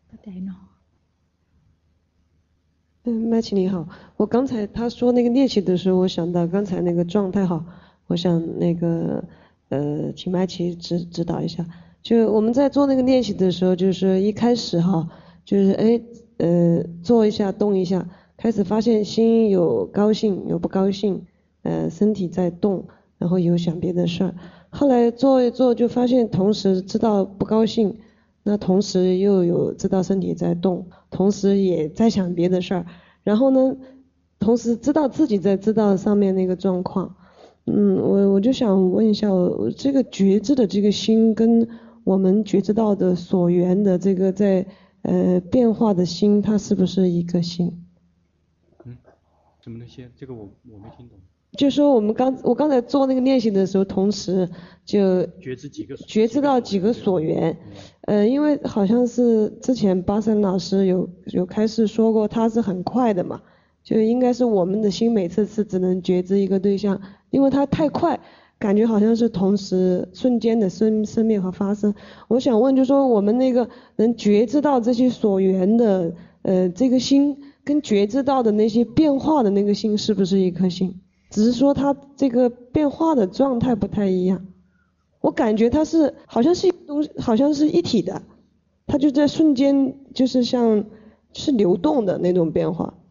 麦琪你好，我刚才他说那个练习的时候，我想到刚才那个状态哈，我想那个请麦琪指导一下。就我们在做那个练习的时候，就是一开始哈，就是做一下动一下，开始发现心有高兴有不高兴，身体在动，然后有想别的事儿。后来做一做就发现同时知道不高兴，那同时又有知道身体在动，同时也在想别的事儿，然后呢同时知道自己在知道上面那个状况。我就想问一下，这个觉知的这个心跟我们觉知到的所缘的这个在变化的心，它是不是一个心？ 什么东西？这个我没听懂。 就是说我刚才做那个练习的时候，同时就觉知到几个所缘，因为好像是之前巴森老师有开示说过，它是很快的嘛，就应该是我们的心每次是只能觉知一个对象，因为它太快，感觉好像是同时瞬间的生灭和发生。我想问，就是说我们那个能觉知到这些所缘的这个心，跟觉知到的那些变化的那个心是不是一颗心？只是说它这个变化的状态不太一样，我感觉它是好像是好像是一体的，它就在瞬间就是像是流动的那种变化。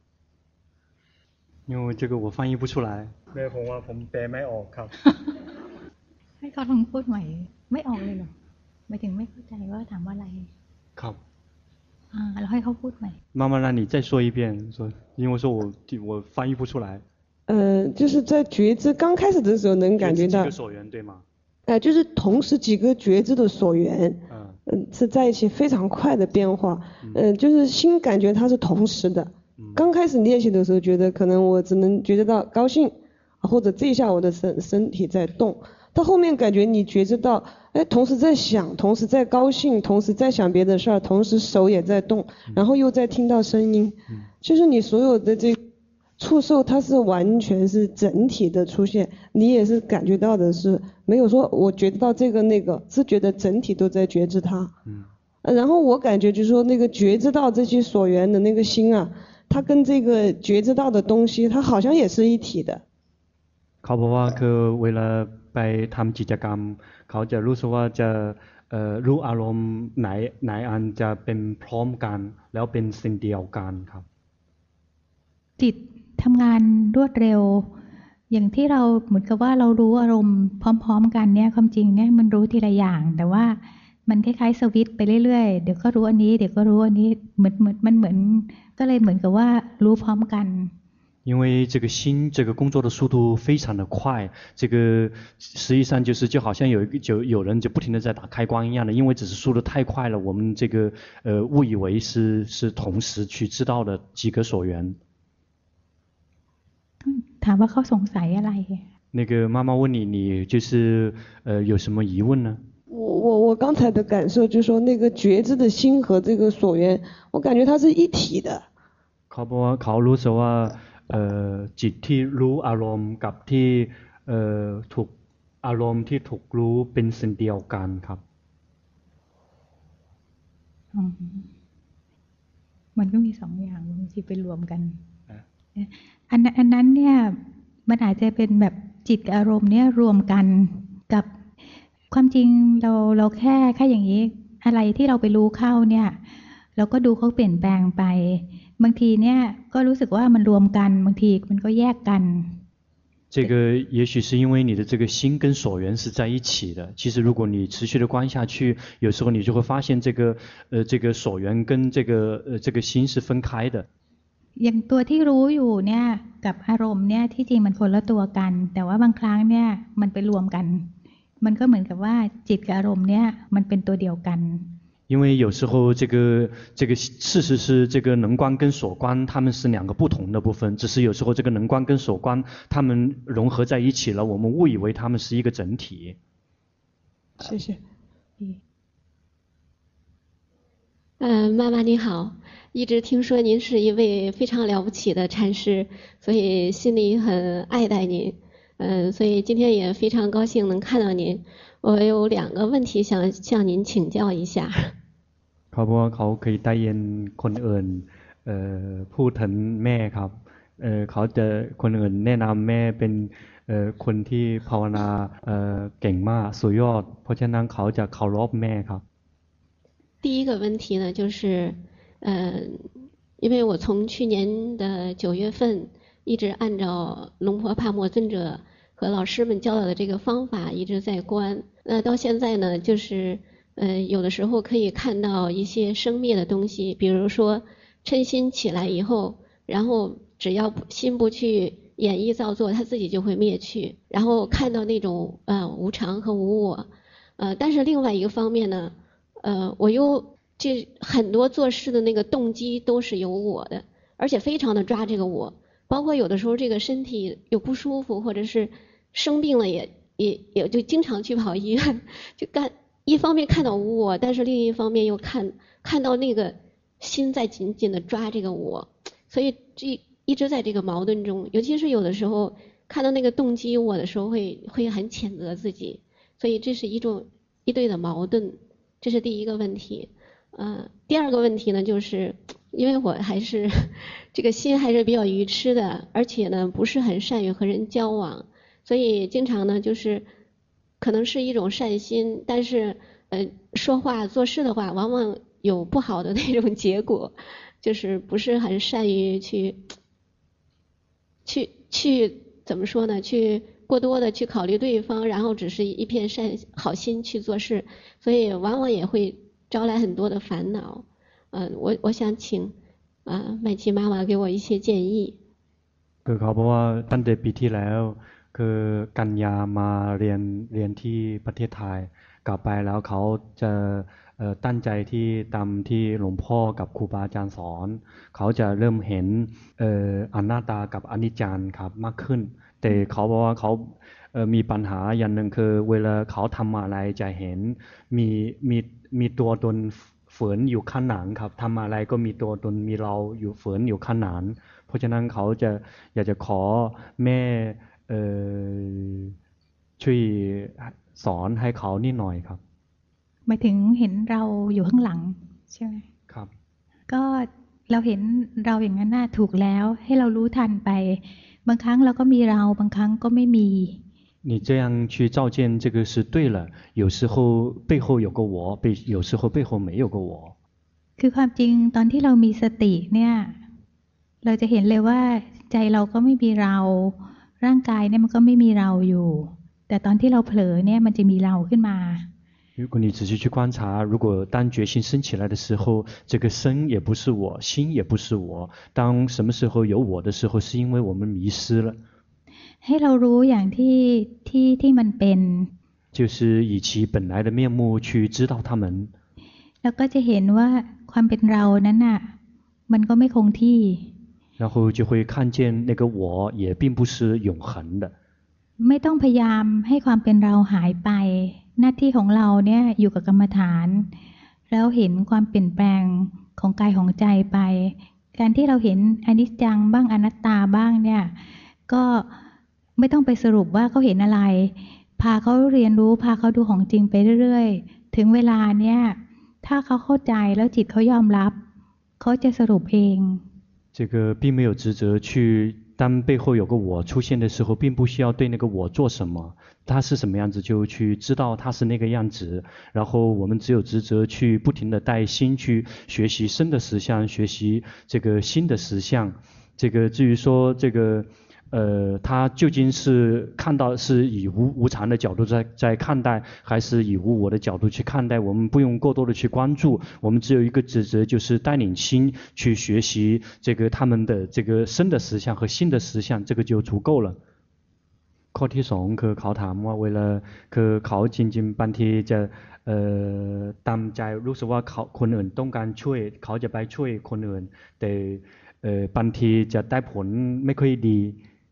因为这个我翻译不出来。ผมว่าผมแปลไม่ออกครับให้เขาลองพูดใหม่ไม่ออกเลยเหรอหมายถึงไม่เข้าใจว่าถามว่าอะไรครับแล้วให้เขาพูดใหม่妈妈让你再说一遍，说因为说我翻译不出来。 就是在觉知刚开始的时候能感觉到， 几个所缘对吗？ 就是同时几个觉知的所缘，是在一起非常快的变化，就是心感觉它是同时的。刚开始练习的时候觉得可能我只能觉知到高兴，或者这一下我的身体在动，到后面感觉你觉知到，同时在想，同时在高兴，同时在想别的事儿，同时手也在动，然后又在听到声音，就是你所有的这个触受它是完全是整体的出现，你也是感觉到的是没有说我觉得到这个那个，是觉得整体都在觉知它。然后我感觉就是说那个觉知到这些所缘的那个心啊，它跟这个觉知到的东西它好像也是一体的。 เขาบอกว่าคือเวลาไปทำกิจกรรมเขาจะรู้สึกว่าจะรู้อารมณ์ไหนอันจะเป็นพร้อมกันแล้วเป็นสิ่งเดียวกันครับจิตทำงานรวดเร็วอย่างที่เราเหมือนกับว่าเรารู้อารมณ์พร้อมๆกันเนี่ยความจริงเนี่ยมันรู้ทีละอย่างแต่ว่ามันคล้ายๆสวิตช์ไปเรื่อยๆเดี๋ยวก็รู้อันนี้เดี๋ยวก็รู้อันนี้มันเหมือนก็เลยเหมือนกับว่ารู้พร้อมกัน因为这个心这个工作的速度非常的快，这个实际上就好像有人就不停的在打开关一样的，因为只是速度太快了，我们这个误以为是同时去知道的几个所缘。 ถามว่าเขาสงสัยอะไร那个妈妈问你就是有什么疑问呢？ 我刚才的感受就是说那个觉知的心和这个所缘，我感觉它是一体的。 เขาบอกว่าเขารู้สึกว่าจิตที่รู้อารมณ์กับที่ถูกอารมณ์ที่ถูกรู้เป็นสิ่งเดียวกันครับมันก็มีสองอย่างบางทีไปรวมกันอันนั้นเนี่ยมันอาจจะเป็นแบบจิตกับอารมณ์เนี่ยรวมกันกับความจริงเราแค่อย่างนี้อะไรที่เราไปรู้เข้าเนี่ยเราก็ดูเขาเปลี่ยนแปลงไปบางทีเนี่ยก็รู้สึกว่ามันรวมกันบางทีมันก็แยกกัน这个也许是因为你的这个心跟所缘是在一起的。其实如果你持续的观下去，有时候你就会发现这个所缘跟这个心是分开的。 อย่างตัวที่รู้อยู่เนี่ยกับอารมณ์เนี่ยที่จริงมันคนละตัวกันแต่ว่าบางครั้งเนี่ยมันไปรวมกันมันก็เหมือนกับว่าจิตกับอารมณ์เนี่ยมันเป็นตัวเดียวกัน因为有时候这个事实是这个能观跟所观它们是两个不同的部分，只是有时候这个能观跟所观它们融合在一起了，我们误以为它们是一个整体。 谢谢。 妈妈你好，一直听说您是一位非常了不起的禅师，所以心里很爱戴您。所以今天也非常高兴能看到您。我有2个问题想向您请教一下。 เขาบอกว่าเขาเคยได้ยินคนอื่นพูดถึงแม่ครับเขาจะคนอื่นแนะนำแม่เป็นคนที่ภาวนาเก่งมากสุดยอดเพราะฉะนั้นเขาจะเคารพแม่ครับ第一个问题呢就是因为我从去年的9月份一直按照龙婆帕默尊者和老师们教导的这个方法一直在观，那到现在呢就是有的时候可以看到一些生灭的东西，比如说嗔心起来以后，然后只要心不去演绎造作，它自己就会灭去，然后看到那种无常和无我。但是另外一个方面呢，我又这很多做事的那个动机都是有我的，而且非常的抓这个我，包括有的时候这个身体有不舒服或者是生病了也就经常去跑医院，就一方面看到无我，但是另一方面又看到那个心在紧紧的抓这个我，所以这一直在这个矛盾中，尤其是有的时候看到那个动机我的时候会很谴责自己，所以这是一对的矛盾，这是第一个问题。第二个问题呢，就是因为我还是这个心还是比较愚痴的，而且呢不是很善于和人交往，所以经常呢就是可能是一种善心，但是说话做事的话往往有不好的那种结果，就是不是很善于去怎么说呢，去过多的去考虑对方，然后只是一片好心去做事，所以往往也会招来很多的烦恼。我想请麦琪妈妈给我一些建议。 คือเขาบอกว่าตั้งแต่ปีที่แล้วคือกันยามาเรียนที่ประเทศไทยกลับไปแล้วเขาจะตั้งใจที่ตามที่หลวงพ่อกับครูบาอาจารย์สอนเขาจะเริ่มเห็นอนัตตากับอนิจจังครับมากขึ้นแต่เขาบอกว่าเขามีปัญหาอย่างหนึ่งคือเวลาเขาทำอะไรจะเห็นมีตัวตนฝืนอยู่ข้างหลังครับทำอะไรก็มีตัวตนมีเราอยู่ฝืนอยู่ข้างหลังเพราะฉะนั้นเขาจะอยากจะขอแม่ช่วยสอนให้เขานิดหน่อยครับหมายถึงเห็นเราอยู่ข้างหลังใช่ไหมครับก็เราเห็นเราอย่างนั้นน่ะถูกแล้วให้เรารู้ทันไปบางครั้งเราก็มีเราบางครั้งก็ไม่มี你这样去照见这个是对了，有时候背后有个我，有时候背后没有个我。 คือความจริงตอนที่เรามีสติเนี่ยเราจะเห็นเลยว่าใจเราก็ไม่มีเราร่างกายเนี่ยมันก็ไม่มีเราอยู่แต่ตอนที่เราเผลอเนี่ยมันจะมีเราขึ้นมา如果你仔细去观察，如果当决心升起来的时候，这个身也不是我，心也不是我。当什么时候有我的时候，是因为我们迷失了。 ให้เรารู้อย่างที่มันเป็น就是以其本来的面目去知道它们。 แล้วก็จะเห็นว่าความเป็นเรานั้นน่ะมันก็ไม่คงที่然后就会看见那个我也并不是永恒的。 ไม่ต้องพยายามให้ความเป็นเราหายไปหน้าที่ของเราเนี่ยอยู่กับกรรมฐานแล้วเห็นความเปลี่ยนแปลงของกายของใจไปการที่เราเห็นอนิจจังบ้างอนัตตาบ้างเนี่ยก็ไม่ต้องไปสรุปว่าเขาเห็นอะไรพาเขาเรียนรู้พาเขาดูของจริงไปเรื่อยๆถึงเวลาเนี่ยถ้าเขาเข้าใจแล้วจิตเขายอมรับเขาจะสรุปเอง这个并没有职责去当背后有个我出现的时候，并不需要对那个我做什么，他是什么样子就去知道他是那个样子，然后我们只有职责去不停的带心去学习生的实相，学习这个心的实相。这个至于说这个他究竟是看到是以无常的角度在看待，还是以无我的角度去看待，我们不用过多的去关注，我们只有一个职责，就是带领心去学习这个他们的这个生的实相和心的实相，这个就足够了。ข้อที่สองคือเขาถามว่าเวลาคือเขาจริงๆบางทีจะตามใจรู้สึกว่าเขาคนอื่นต้องการช่วยเขาจะไปช่วยคนอื่นแต่บางทีจะได้ผลไม่ค่อยดี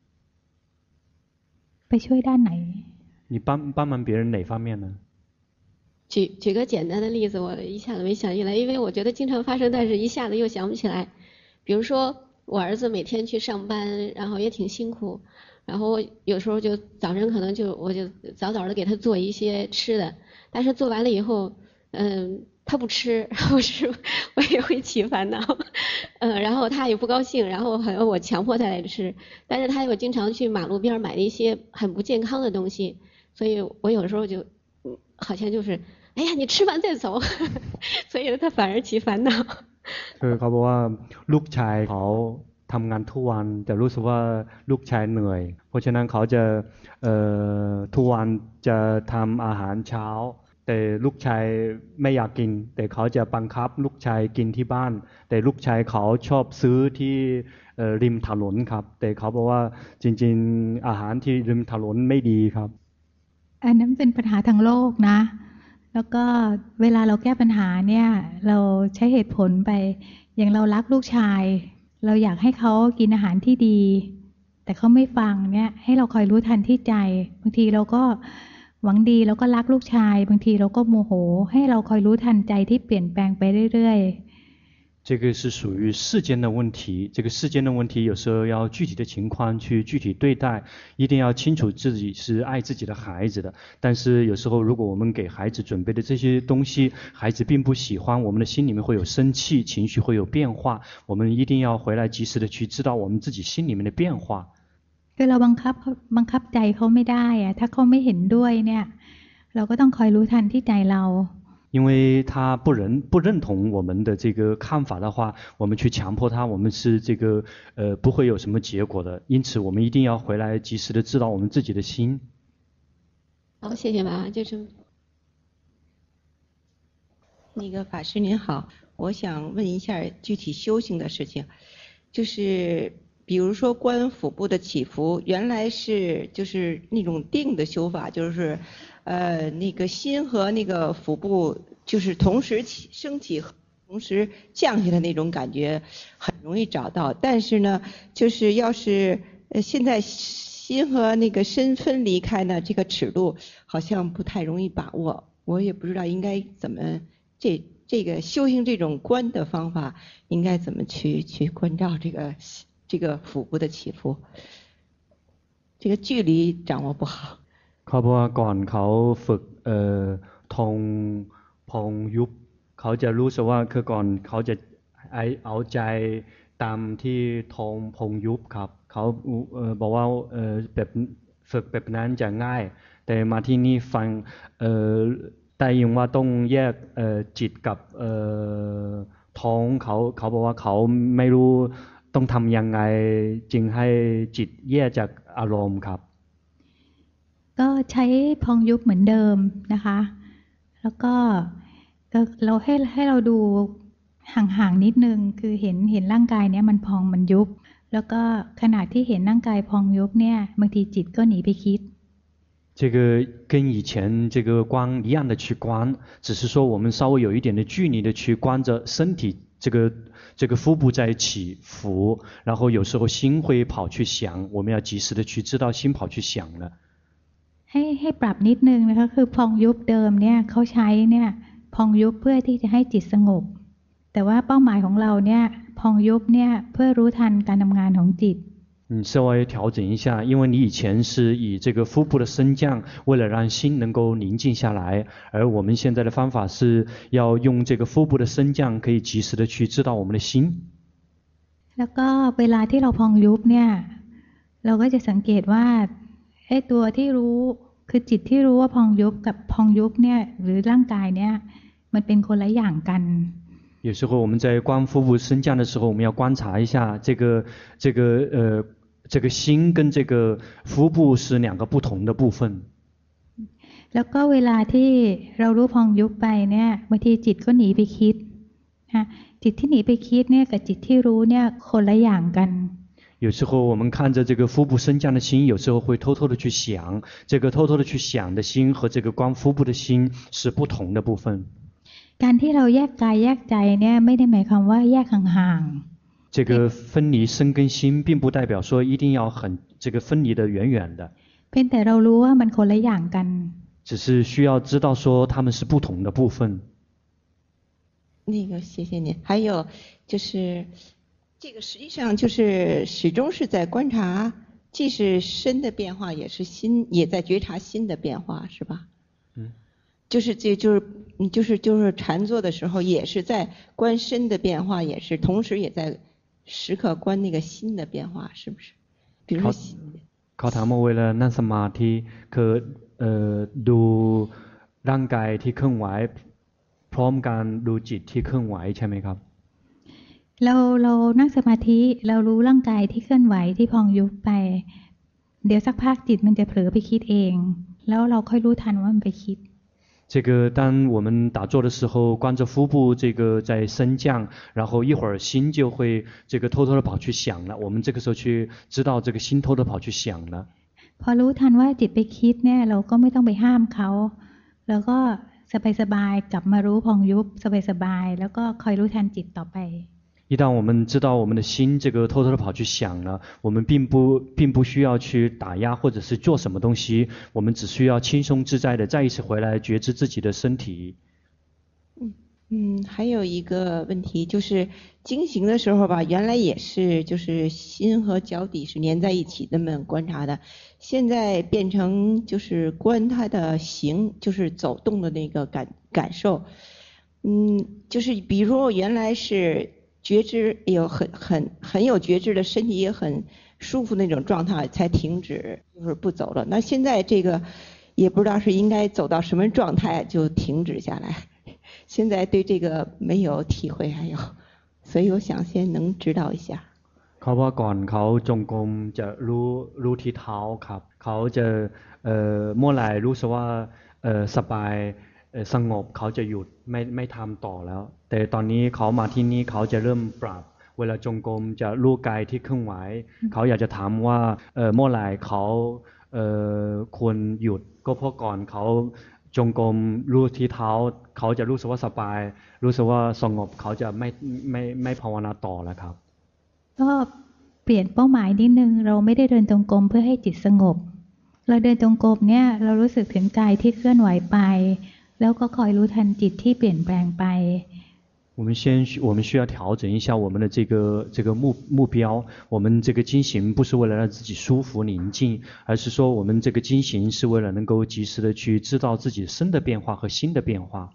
ไปช่วยด้านไหน你帮忙别人哪方面呢？ 举个简单的例子，我一下子没想起来，因为我觉得经常发生，但是一下子又想不起来。比如说我儿子每天去上班，然后也挺辛苦，然后有时候就早上可能我就早早的给他做一些吃的，但是做完了以后，他不吃，我也会起烦恼，然后他也不高兴，然后好像我强迫他来吃，但是他又经常去马路边买一些很不健康的东西，所以我有时候就好像就是哎呀你吃完再走所以他反而起烦恼。 คือเขาบอกว่าลูกชายเขาทำงานทุกวันแต่รู้สึกว่าลูกชายเหนื่อยเพราะฉะนั้นเขาจะทุกวันจะทำอาหารเช้าแต่ลูกชายไม่อยากกินแต่เขาจะบังคับลูกชายกินที่บ้านแต่ลูกชายเขาชอบซื้อที่ริมถนนครับแต่เขาบอกว่าจริงๆอาหารที่ริมถนนไม่ดีครับอันนั้นเป็นปัญหาทางโลกนะแล้วก็เวลาเราแก้ปัญหาเนี่ยเราใช้เหตุผลไปอย่างเรารักลูกชายเราอยากให้เขากินอาหารที่ดีแต่เขาไม่ฟังเนี่ยให้เราคอยรู้ทันที่ใจบางทีเราก็หวังดีแล้วก็รักลูกชายบางทีเราก็โมโหให้เราคอยรู้ทันใจที่เปลี่ยนแปลงไปเรื่อยๆ这个是属于世间的问题，这个世间的问题有时候要具体的情况去具体对待，一定要清楚自己是爱自己的孩子的。但是有时候如果我们给孩子准备的这些东西，孩子并不喜欢，我们的心里面会有生气，情绪会有变化，我们一定要回来及时的去知道我们自己心里面的变化。 คือเราบังคับใจเขาไม่ได้อะถ้าเขาไม่เห็นด้วยเนี่ยเราก็ต้องคอยรู้ทันที่ใจเรา因为他不认同我们的这个看法的话，我们去强迫他，我们是这个不会有什么结果的。因此，我们一定要回来及时的知道我们自己的心。 好，谢谢妈妈，就这么。 那个法师您好，我想问一下具体修行的事情，就是比如说观腹部的起伏，原来是就是那种定的修法，就是那个心和那个腹部就是同时升起同时降下的那种感觉很容易找到，但是呢就是要是现在心和那个身分离开呢，这个尺度好像不太容易把握，我也不知道应该怎么这个修行这种观的方法应该怎么去关照这个腹部的起伏，这个距离掌握不好。 เขาบอกว่าก่อนเขาฝึกทงพองยุบเขาจะรู้สึกว่าคือก่อนเขาจะเอาใจตามที่ทงพองยุบครับเขาบอกว่าแบบฝึกแบบนั้นจะง่ายแต่มาที่นี่ฟังได้ยินว่าต้องแยกจิตกับท้องเขาบอกว่าเขาไม่รู้ต้องทำยังไงจึงให้จิตแยกจากอารมณ์ครับก็ใช้พองยุบเหมือนเดิมนะคะแล้วก็เราให้เราดูห่างๆนิดนึงคือเห็นร่างกายเนี้ยมันพองมันยุบแล้วก็ขณะที่เห็นร่างกายพองยุบเนี่ยบางทีจิตก็หนีไปคิด这个跟以前这个观一样的去观，只是说我们稍微有一点的距离的去观着身体这个腹部在起伏，然后有时候心会跑去想，我们要及时的去知道心跑去想了。 ให้ปรับนิดนึงนะคะคือพองยุบเดิมเนี่ยเขาใช้เนี่ยพองยุบเพื่อที่จะให้จิตสงบแต่ว่าเป้าหมายของเราเนี่ยพองยุบเนี่ยเพื่อรู้ทันการทำงานของจิต稍微调整一下，因为你以前是以这个腹部的升降，为了让心能够宁静下来，而我们现在的方法是要用这个腹部的升降，可以及时的去知道我们的心。 แล้วก็เวลาที่เราพองยุบเนี่ยเราก็จะสังเกตว่าไอ้ตัวที่รู้คือจิตที่รู้ว่าพองยุบกับพองยุบเนี่ยหรือร่างกายเนี่ยมันเป็นคนละอย่างกัน有时候我们在观腹部升降的时候，我们要观察一下这个心跟这个腹部是两个不同的部分。 แล้วก็เวลาที่เรารู้พองยุบไปเนี่ยบางทีจิตก็หนีไปคิดนะจิตที่หนีไปคิดเนี่ยกับจิตที่รู้เนี่ยคนละอย่างกัน有时候我们看着这个腹部升降的心，有时候会偷偷的去想，这个偷偷的去想的心和这个观腹部的心是不同的部分。 การที่เราแยกกายแยกใจเนี่ยไม่ได้หมายความว่าแยกห่างๆ这个分离身跟心并不代表说一定要这个分离的远远的เพียงแต่เรารู้ว่ามันคนละอย่างกัน只是需要知道说它们是不同的部分。 那个谢谢你。还有就是这个实际上就是始终是在观察，既是身的变化，也是心也在觉察心的变化，是吧？就是禅坐的时候，也是在观身的变化，也是同时也在时刻观那个心的变化，是不是？比如说เขาถามว่าเวลานั่งสมาธิคือดูร่างกายที่เคลื่อนไหวพร้อมกันดูจิตที่เคลื่อนไหวใช่ไหมครับเรานั่งสมาธิเรารู้ร่างกายที่เคลื่อนไหวที่พองยุบไปเดี๋ยวสักพักจิตมันจะเผลอไปคิดเองแล้วเราค่อยรู้ทันว่ามันไปคิด这个当我们打坐的时候，观着腹部这个在升降，然后一会儿心就会这个偷偷的跑去想了。我们这个时候去知道这个心偷偷跑去想了。 พอรู้ทันว่าจิตไปคิดเนี่ยเราก็ไม่ต้องไปห้ามเขาแล้วก็สบายๆกลับมารู้พองยุบสบายๆแล้วก็คอยรู้ทันจิตต่อไป一旦我们知道我们的心这个偷偷的跑去想了，我们并不需要去打压或者是做什么东西，我们只需要轻松自在的再一次回来觉知自己的身体。 还有一个问题就是经行的时候吧，原来也是就是心和脚底是粘在一起那么观察的，现在变成就是观它的行，就是走动的那个感受。就是比如我原来是觉知有很有觉知的身体也很舒服那种状态才停止，就是不走了。那现在这个也不知道是应该走到什么状态就停止下来。现在对这个没有体会还有，所以我想先能指导一下。 เขาว่าก่อนเขาจงกรมจะรู้ที่เท้าครับเขาจะเมื่อไหร่รู้สึกว่าสบายสงบเขาจะหยุดไม่ทำต่อแล้วแต่ตอนนี้เขามาที่นี่เขาจะเริ่มปรับเวลาจงกรมจะรู้กายที่เคลื่อนไหวเขาอยากจะถามว่าเมื่อไหร่เขาควรหยุดก็เพราะก่อนเขาจงกรมรู้ที่เท้าเขาจะรู้สึกว่าสบายรู้สึกว่าสงบเขาจะไม่ภาวนาต่อแล้วครับก็เปลี่ยนเป้าหมายนิดนึงเราไม่ได้เดินจงกรมเพื่อให้จิตสงบเราเดินจงกรมเนี่ยเรารู้สึกถึงกายที่เคลื่อนไหวไปแล้วก็คอยรู้ทันจิตที่เปลี่ยนแปลงไป我们需要调整一下我们的这个目标，我们这个经行不是为了让自己舒服宁静，而是说我们这个经行是为了能够及时的去知道自己身的变化和心的变化。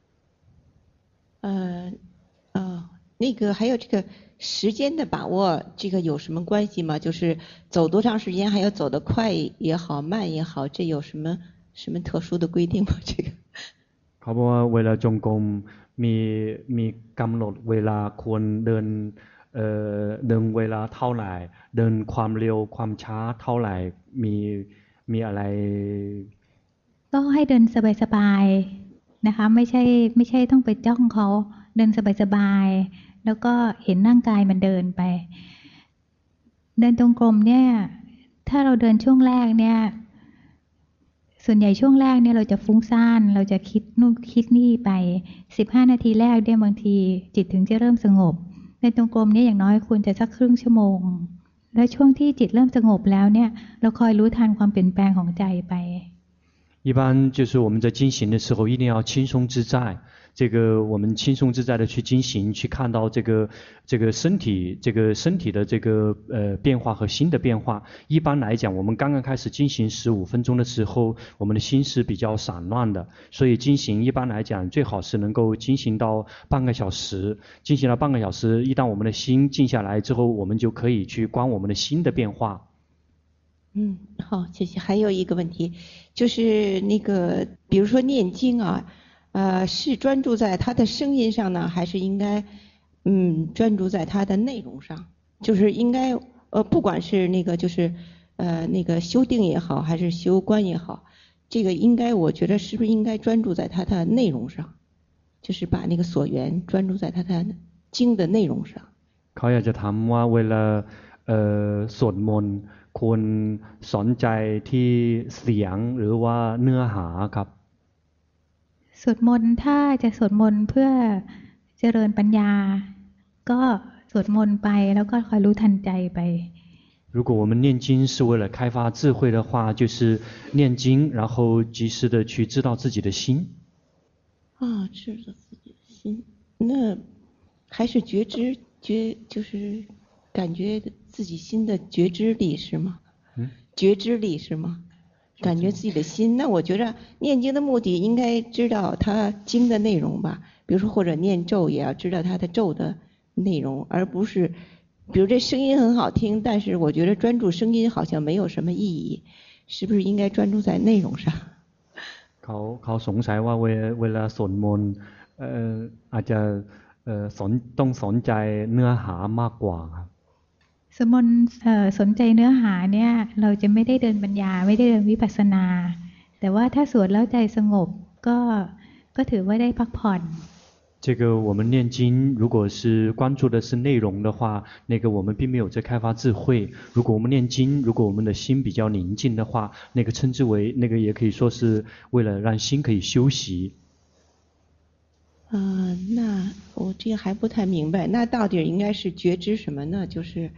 那个还有这个时间的把握，这个有什么关系吗？就是走多长时间，还有走得快也好慢也好，这有什么特殊的规定吗？这个เขาบอกว่าเวลาจงกรมมีกำหนดเวลาควรเดินเวลาเท่าไหร่เดินความเร็วความช้าเท่าไหร่มีอะไรก็ให้เดินสบายๆนะคะไม่ใช่ต้องไปจ้องเขาเดินสบายๆแล้วก็เห็นร่างกายมันเดินไปเดินจงกรมเนี่ยถ้าเราเดินช่วงแรกเนี่ยส่วนใหญ่ช่วงแรกเนี่ยเราจะฟุ้งซ่านเราจะคิดนู่นคิดนี่ไป15นาทีแรกเนี่ยบางทีจิตถึงจะเริ่มสงบในจงกรมเนี่ยอย่างน้อยควรจะสักครึ่งชั่วโมงและช่วงที่จิตเริ่มสงบแล้วเนี่ยเราคอยรู้ทันความเปลี่ยนแปลงของใจไป一般就是我们在经行的时候一定要轻松自在这个我们轻松自在的去经行去看到这个身体的这个变化和心的变化一般来讲我们刚刚开始经行15分钟的时候我们的心是比较散乱的所以经行一般来讲最好是能够经行到半个小时经行到半个小时一旦我们的心静下来之后我们就可以去观我们的心的变化好，谢谢。还有一个问题，就是那个，比如说念经啊，是专注在它的声音上呢，还是应该专注在它的内容上？就是应该不管是那个就是那个修定也好，还是修观也好，这个应该我觉得是不是应该专注在它的内容上？就是把那个所缘专注在它的经的内容上。 เขาอยากจะถามว่าเวลาสวดมนต์ควรสนใจที่เสียงหรือว่าเนื้อหาครับสวดมนต์ถ้าจะสวดมนต์เพื่อเจริญปัญญาก็สวดมนต์ไปแล้วก็คอยรู้ทันใจไป如果我们念经是为了开发智慧的话，就是念经，然后及时的去知道自己的心。 知道自己的心，那还是觉知就是感觉自己心的觉知力是吗？觉知力是吗？感觉自己的心，那我觉得念经的目的应该知道它经的内容吧，比如说或者念咒也要知道它的咒的内容，而不是比如这声音很好听，但是我觉得专注声音好像没有什么意义，是不是应该专注在内容上？ เขาสงสัยว่าเวลาสวดมนต์อาจจะต้องสนใจเนื้อหามากกว่าครับสวดมนต์สนใจเนื้อหาเนี่ยเราจะไม่ได้เดินปัญญาไม่ได้เดินวิปัสสนาแต่ว่าถ้าสวดแล้วใจสงบก็ถือว่าได้พักผ่อน这个我们念经，如果是关注的是内容的话，那个我们并没有在开发智慧。如果我们念经，如果我们的心比较宁静的话，那个称之为那个也可以说是为了让心可以休息。 那我这个还不太明白，那到底应该是觉知什么呢？就是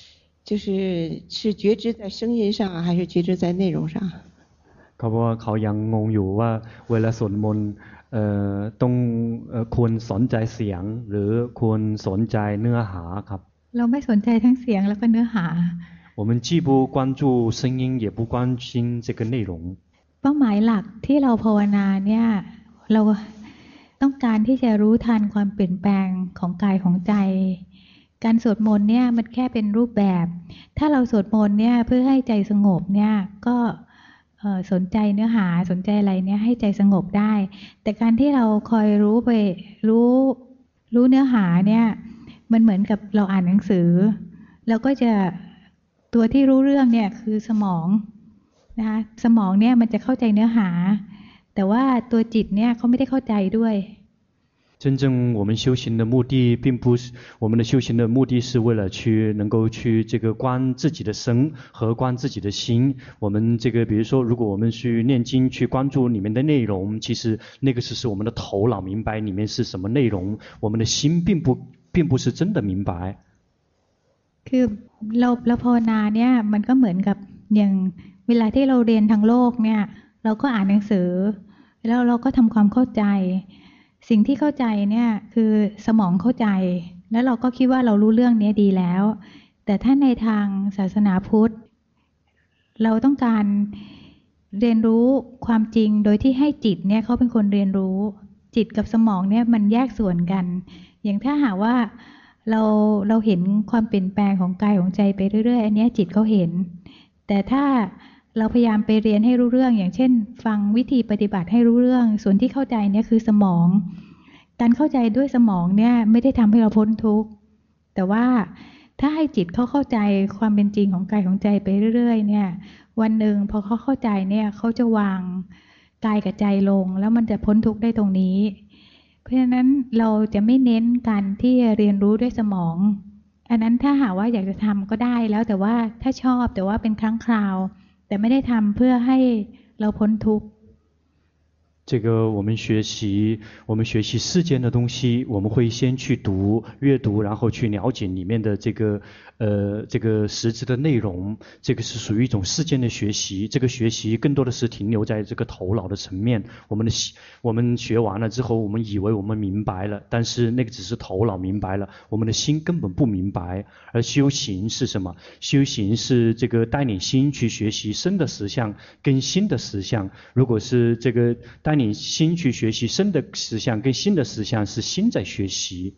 觉知在声音上，还是觉知在内容上？ เขาบอกว่าเขายังงงอยู่ว่าเวลาสวดมนต์ต้องควรสนใจเสียงหรือควรสนใจเนื้อหาครับเราไม่สนใจทั้งเสียงแล้วก็เนื้อหา我们既不关注声音也不关心这个内容เป้าหมายหลักที่เราภาวนาเนี่ยเราต้องการที่จะรู้ทันความเปลี่ยนแปลงของกายของใจการสวดมนต์เนี่ยมันแค่เป็นรูปแบบถ้าเราสวดมนต์เนี่ยเพื่อให้ใจสงบเนี่ยก็สนใจเนื้อหาสนใจอะไรเนี่ยให้ใจสงบได้แต่การที่เราคอยรู้ไปรู้เนื้อหาเนี่ยมันเหมือนกับเราอ่านหนังสือเราก็จะตัวที่รู้เรื่องเนี่ยคือสมองนะคะสมองเนี่ยมันจะเข้าใจเนื้อหาแต่ว่าตัวจิตเนี่ยเขาไม่ได้เข้าใจด้วย真正我们修行的目的并不是我们的修行的目的是为了能够去这个观自己的身和观自己的心我们这个比如说如果我们去念经去关注里面的内容其实那个是我们的头脑明白里面是什么内容我们的心并不是真的明白คือเราภาวนาเนี่ยมันก็เหมือนกับอย่างเวลาที่เราเรียนทางโลกเนี่ยเราก็อ่านหนังสือแล้วเราก็ทำความเข้าใจสิ่งที่เข้าใจเนี่ยคือสมองเข้าใจแล้วเราก็คิดว่าเรารู้เรื่องนี้ดีแล้วแต่ถ้าในทางศาสนาพุทธเราต้องการเรียนรู้ความจริงโดยที่ให้จิตเนี่ยเขาเป็นคนเรียนรู้จิตกับสมองเนี่ยมันแยกส่วนกันอย่างถ้าหากว่าเราเห็นความเปลี่ยนแปลงของกายของใจไปเรื่อยๆอันนี้จิตเขาเห็นแต่ถ้าเราพยายามไปเรียนให้รู้เรื่องอย่างเช่นฟังวิธีปฏิบัติให้รู้เรื่องส่วนที่เข้าใจเนี่ยคือสมองการเข้าใจด้วยสมองเนี่ยไม่ได้ทำให้เราพ้นทุกข์แต่ว่าถ้าให้จิตเขาเข้าใจความเป็นจริงของกายของใจไปเรื่อยๆเนี่ยวันหนึ่งพอเขาเข้าใจเนี่ยเขาจะวางกายกับใจลงแล้วมันจะพ้นทุกข์ได้ตรงนี้เพราะฉะนั้นเราจะไม่เน้นการที่เรียนรู้ด้วยสมองอันนั้นถ้าหากว่าอยากจะทำก็ได้แล้วแต่ว่าถ้าชอบแต่ว่าเป็นครั้งคราวแต่ไม่ได้ทำเพื่อให้เราพ้นทุกข์这个我们学习世间的东西，我们会先去阅读，然后去了解里面的这个实质的内容。这个是属于一种世间的学习，这个学习更多的是停留在这个头脑的层面。我们学完了之后，我们以为我们明白了，但是那个只是头脑明白了，我们的心根本不明白。而修行是什么？修行是这个带领心去学习身的实相跟心的实相。如果是这个带领心去学习身的实相跟心的实相，是心在学习。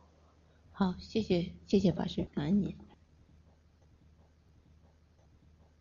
好，谢谢法师，感恩你。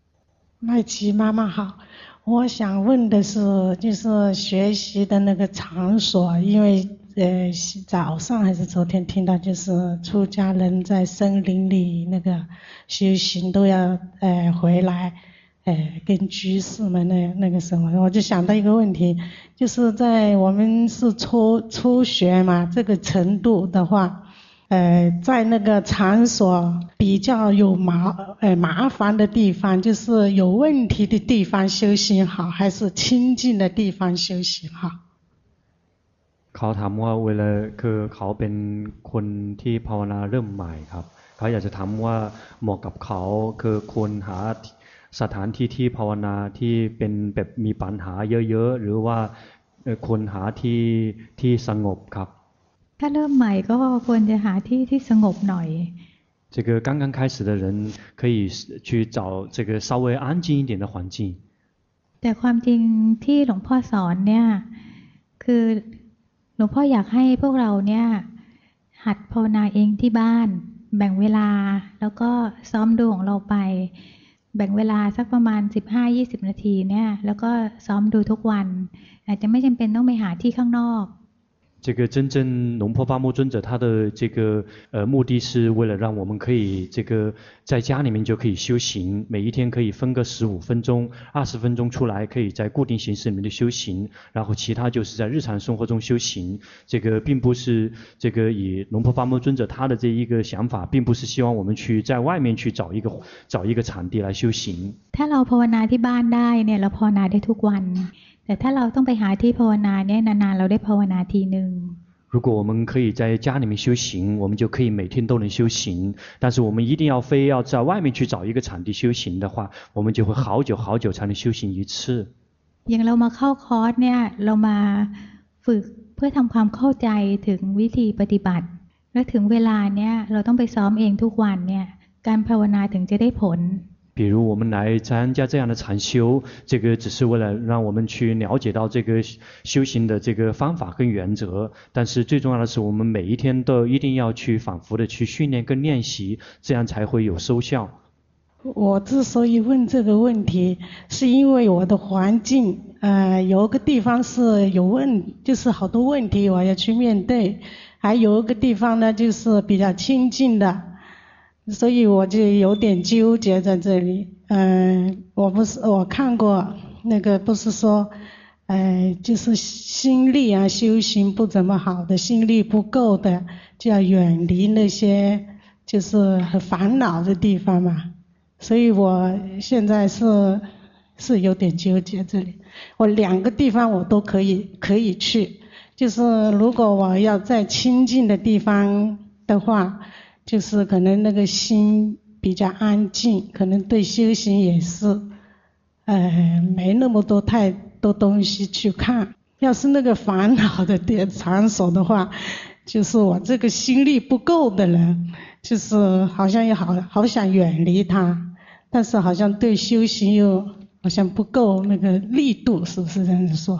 麦琪妈妈好，我想问的是，就是学习的那个场所，因为早上还是昨天听到，就是出家人在森林里那个修行都要回来跟居士们那个什么，我就想到一个问题，就是在我们是初学嘛，这个程度的话。在那个场所比较有麻烦的地方，就是有问题的地方修行好，还是清净的地方修行好？ เขาถามว่าเวลาคือเขาเป็นคนที่ภาวนาเริ่มใหม่ครับเขาอยากจะถามว่าเหมาะกับเขาคือควรหาสถานที่ที่ภาวนาที่เป็นแบบมีปัญหาเยอะๆหรือว่าควรหาที่สงบครับถ้าเริ่มใหม่ก็ควรจะหาที่ที่สงบหน่อย这个刚刚开始的人可以去找这个稍微安静一点的环境แต่ความจริงที่หลวงพ่อสอนเนี่ยคือหลวงพ่ออยากให้พวกเราเนี่ยหัดภาวนาเองที่บ้านแบ่งเวลาแล้วก็ซ้อมดูของเราไปแบ่งเวลาสักประมาณ 15-20 นาทีเนี่ยแล้วก็ซ้อมดูทุกวันอาจจะไม่จำเป็นต้องไปหาที่ข้างนอก这个真正龙婆巴木尊者他的这个目的是为了让我们可以这个在家里面就可以修行，每一天可以分个15分钟、20分钟出来，可以在固定形式里面的修行，然后其他就是在日常生活中修行。这个并不是这个以龙婆巴木尊者他的这一个想法，并不是希望我们去在外面去找一个场地来修行。 ถ้าเราภาวนาที่บ้านได้เนี่ยเราภาวนาได้ทุกวันแต่ถ้าเราต้องไปหาที่ภาวนาเนี่ยนานๆเราได้ภาวนาทีนึง如果我们可以在家里面修行，我们就可以每天都能修行。但是我们一定要非要在外面去找一个场地修行的话，我们就会好久好久才能修行一次。 อย่างเรามาเข้าคอร์สเนี่ยเรามาฝึกเพื่อทำความเข้าใจถึงวิธีปฏิบัติและถึงเวลาเนี่ยเราต้องไปซ้อมเองทุกวันเนี่ยการภาวนาถึงจะได้ผล比如我们来参加这样的禅修，这个只是为了让我们去了解到这个修行的这个方法跟原则，但是最重要的是我们每一天都一定要去反复的去训练跟练习，这样才会有收效。 我之所以问这个问题，是因为我的环境有一个地方是就是好多问题我要去面对，还有一个地方呢就是比较清净的。所以我就有点纠结在这里。我看过那个不是说，就是心力啊修行不怎么好的，心力不够的，就要远离那些就是很烦恼的地方嘛。所以我现在是有点纠结这里。我2个地方我都可以去，就是如果我要在清净的地方的话。就是可能那个心比较安静，可能对修行也是没那么多太多东西去看。要是那个烦恼的场所的话，就是我这个心力不够的人，就是好像也好想远离它，但是好像对修行又好像不够那个力度，是不是这样说？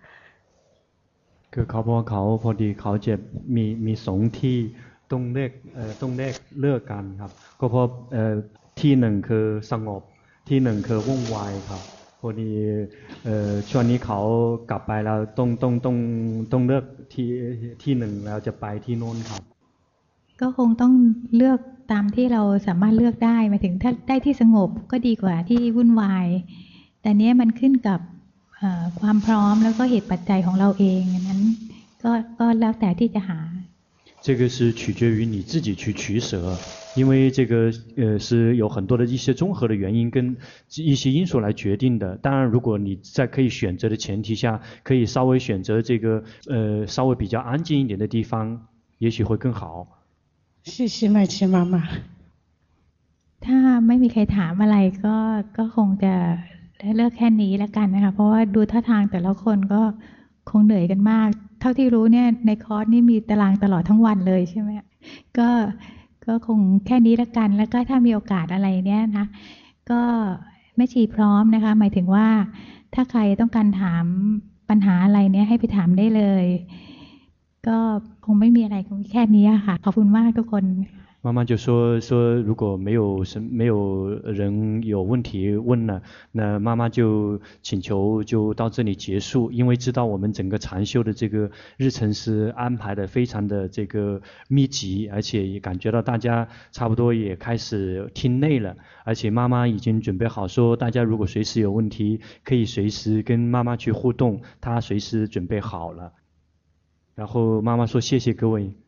คือเขาบอกเขาพอดีเขาจะมี2ที่ต้องแรกเลือกกันครับก็เพราะที่หนึ่งคือสงบที่หนึ่งคือวุ่นวายครับพอดีช่วงนี้เขากลับไปแล้วต้องเลือกที่หนึ่งแล้วจะไปที่โน้นครับก็คงต้องเลือกตามที่เราสามารถเลือกได้หมายถึงถ้าได้ที่สงบก็ดีกว่าที่วุ่นวายแต่เนี้ยมันขึ้นกับความพร้อมแล้วก็เหตุปัจจัยของเราเองนั้นก็แล้วแต่ที่จะหา这个是取决于你自己去取舍，因为这个是有很多的一些综合的原因跟一些因素来决定的。当然，如果你在可以选择的前提下，可以稍微选择这个稍微比较安静一点的地方，也许会更好。 谢谢麦琪妈妈。 ถ้าไม่มีใครถามอะไรก็คงจะเลิกแค่นี้แล้วกันนะคะเพราะว่าดูท่าทางแต่ละคนก็คงเหนื่อยกันมากเท่าที่รู้เนี่ยในคอร์สนี่มีตารางตลอดทั้งวันเลยใช่ไหมก็คงแค่นี้แล้วกันแล้วก็ถ้ามีโอกาสอะไรเนี่ยนะก็แม่ชีพร้อมนะคะหมายถึงว่าถ้าใครต้องการถามปัญหาอะไรเนี่ยให้ไปถามได้เลยก็คงไม่มีอะไรคงแค่นี้ค่ะขอบคุณมากทุกคน妈妈就说如果没有人有问题问了，那妈妈就请求就到这里结束，因为知道我们整个禅修的这个日程是安排的非常的这个密集，而且也感觉到大家差不多也开始听累了，而且妈妈已经准备好说大家如果随时有问题可以随时跟妈妈去互动，她随时准备好了。然后妈妈说谢谢各位。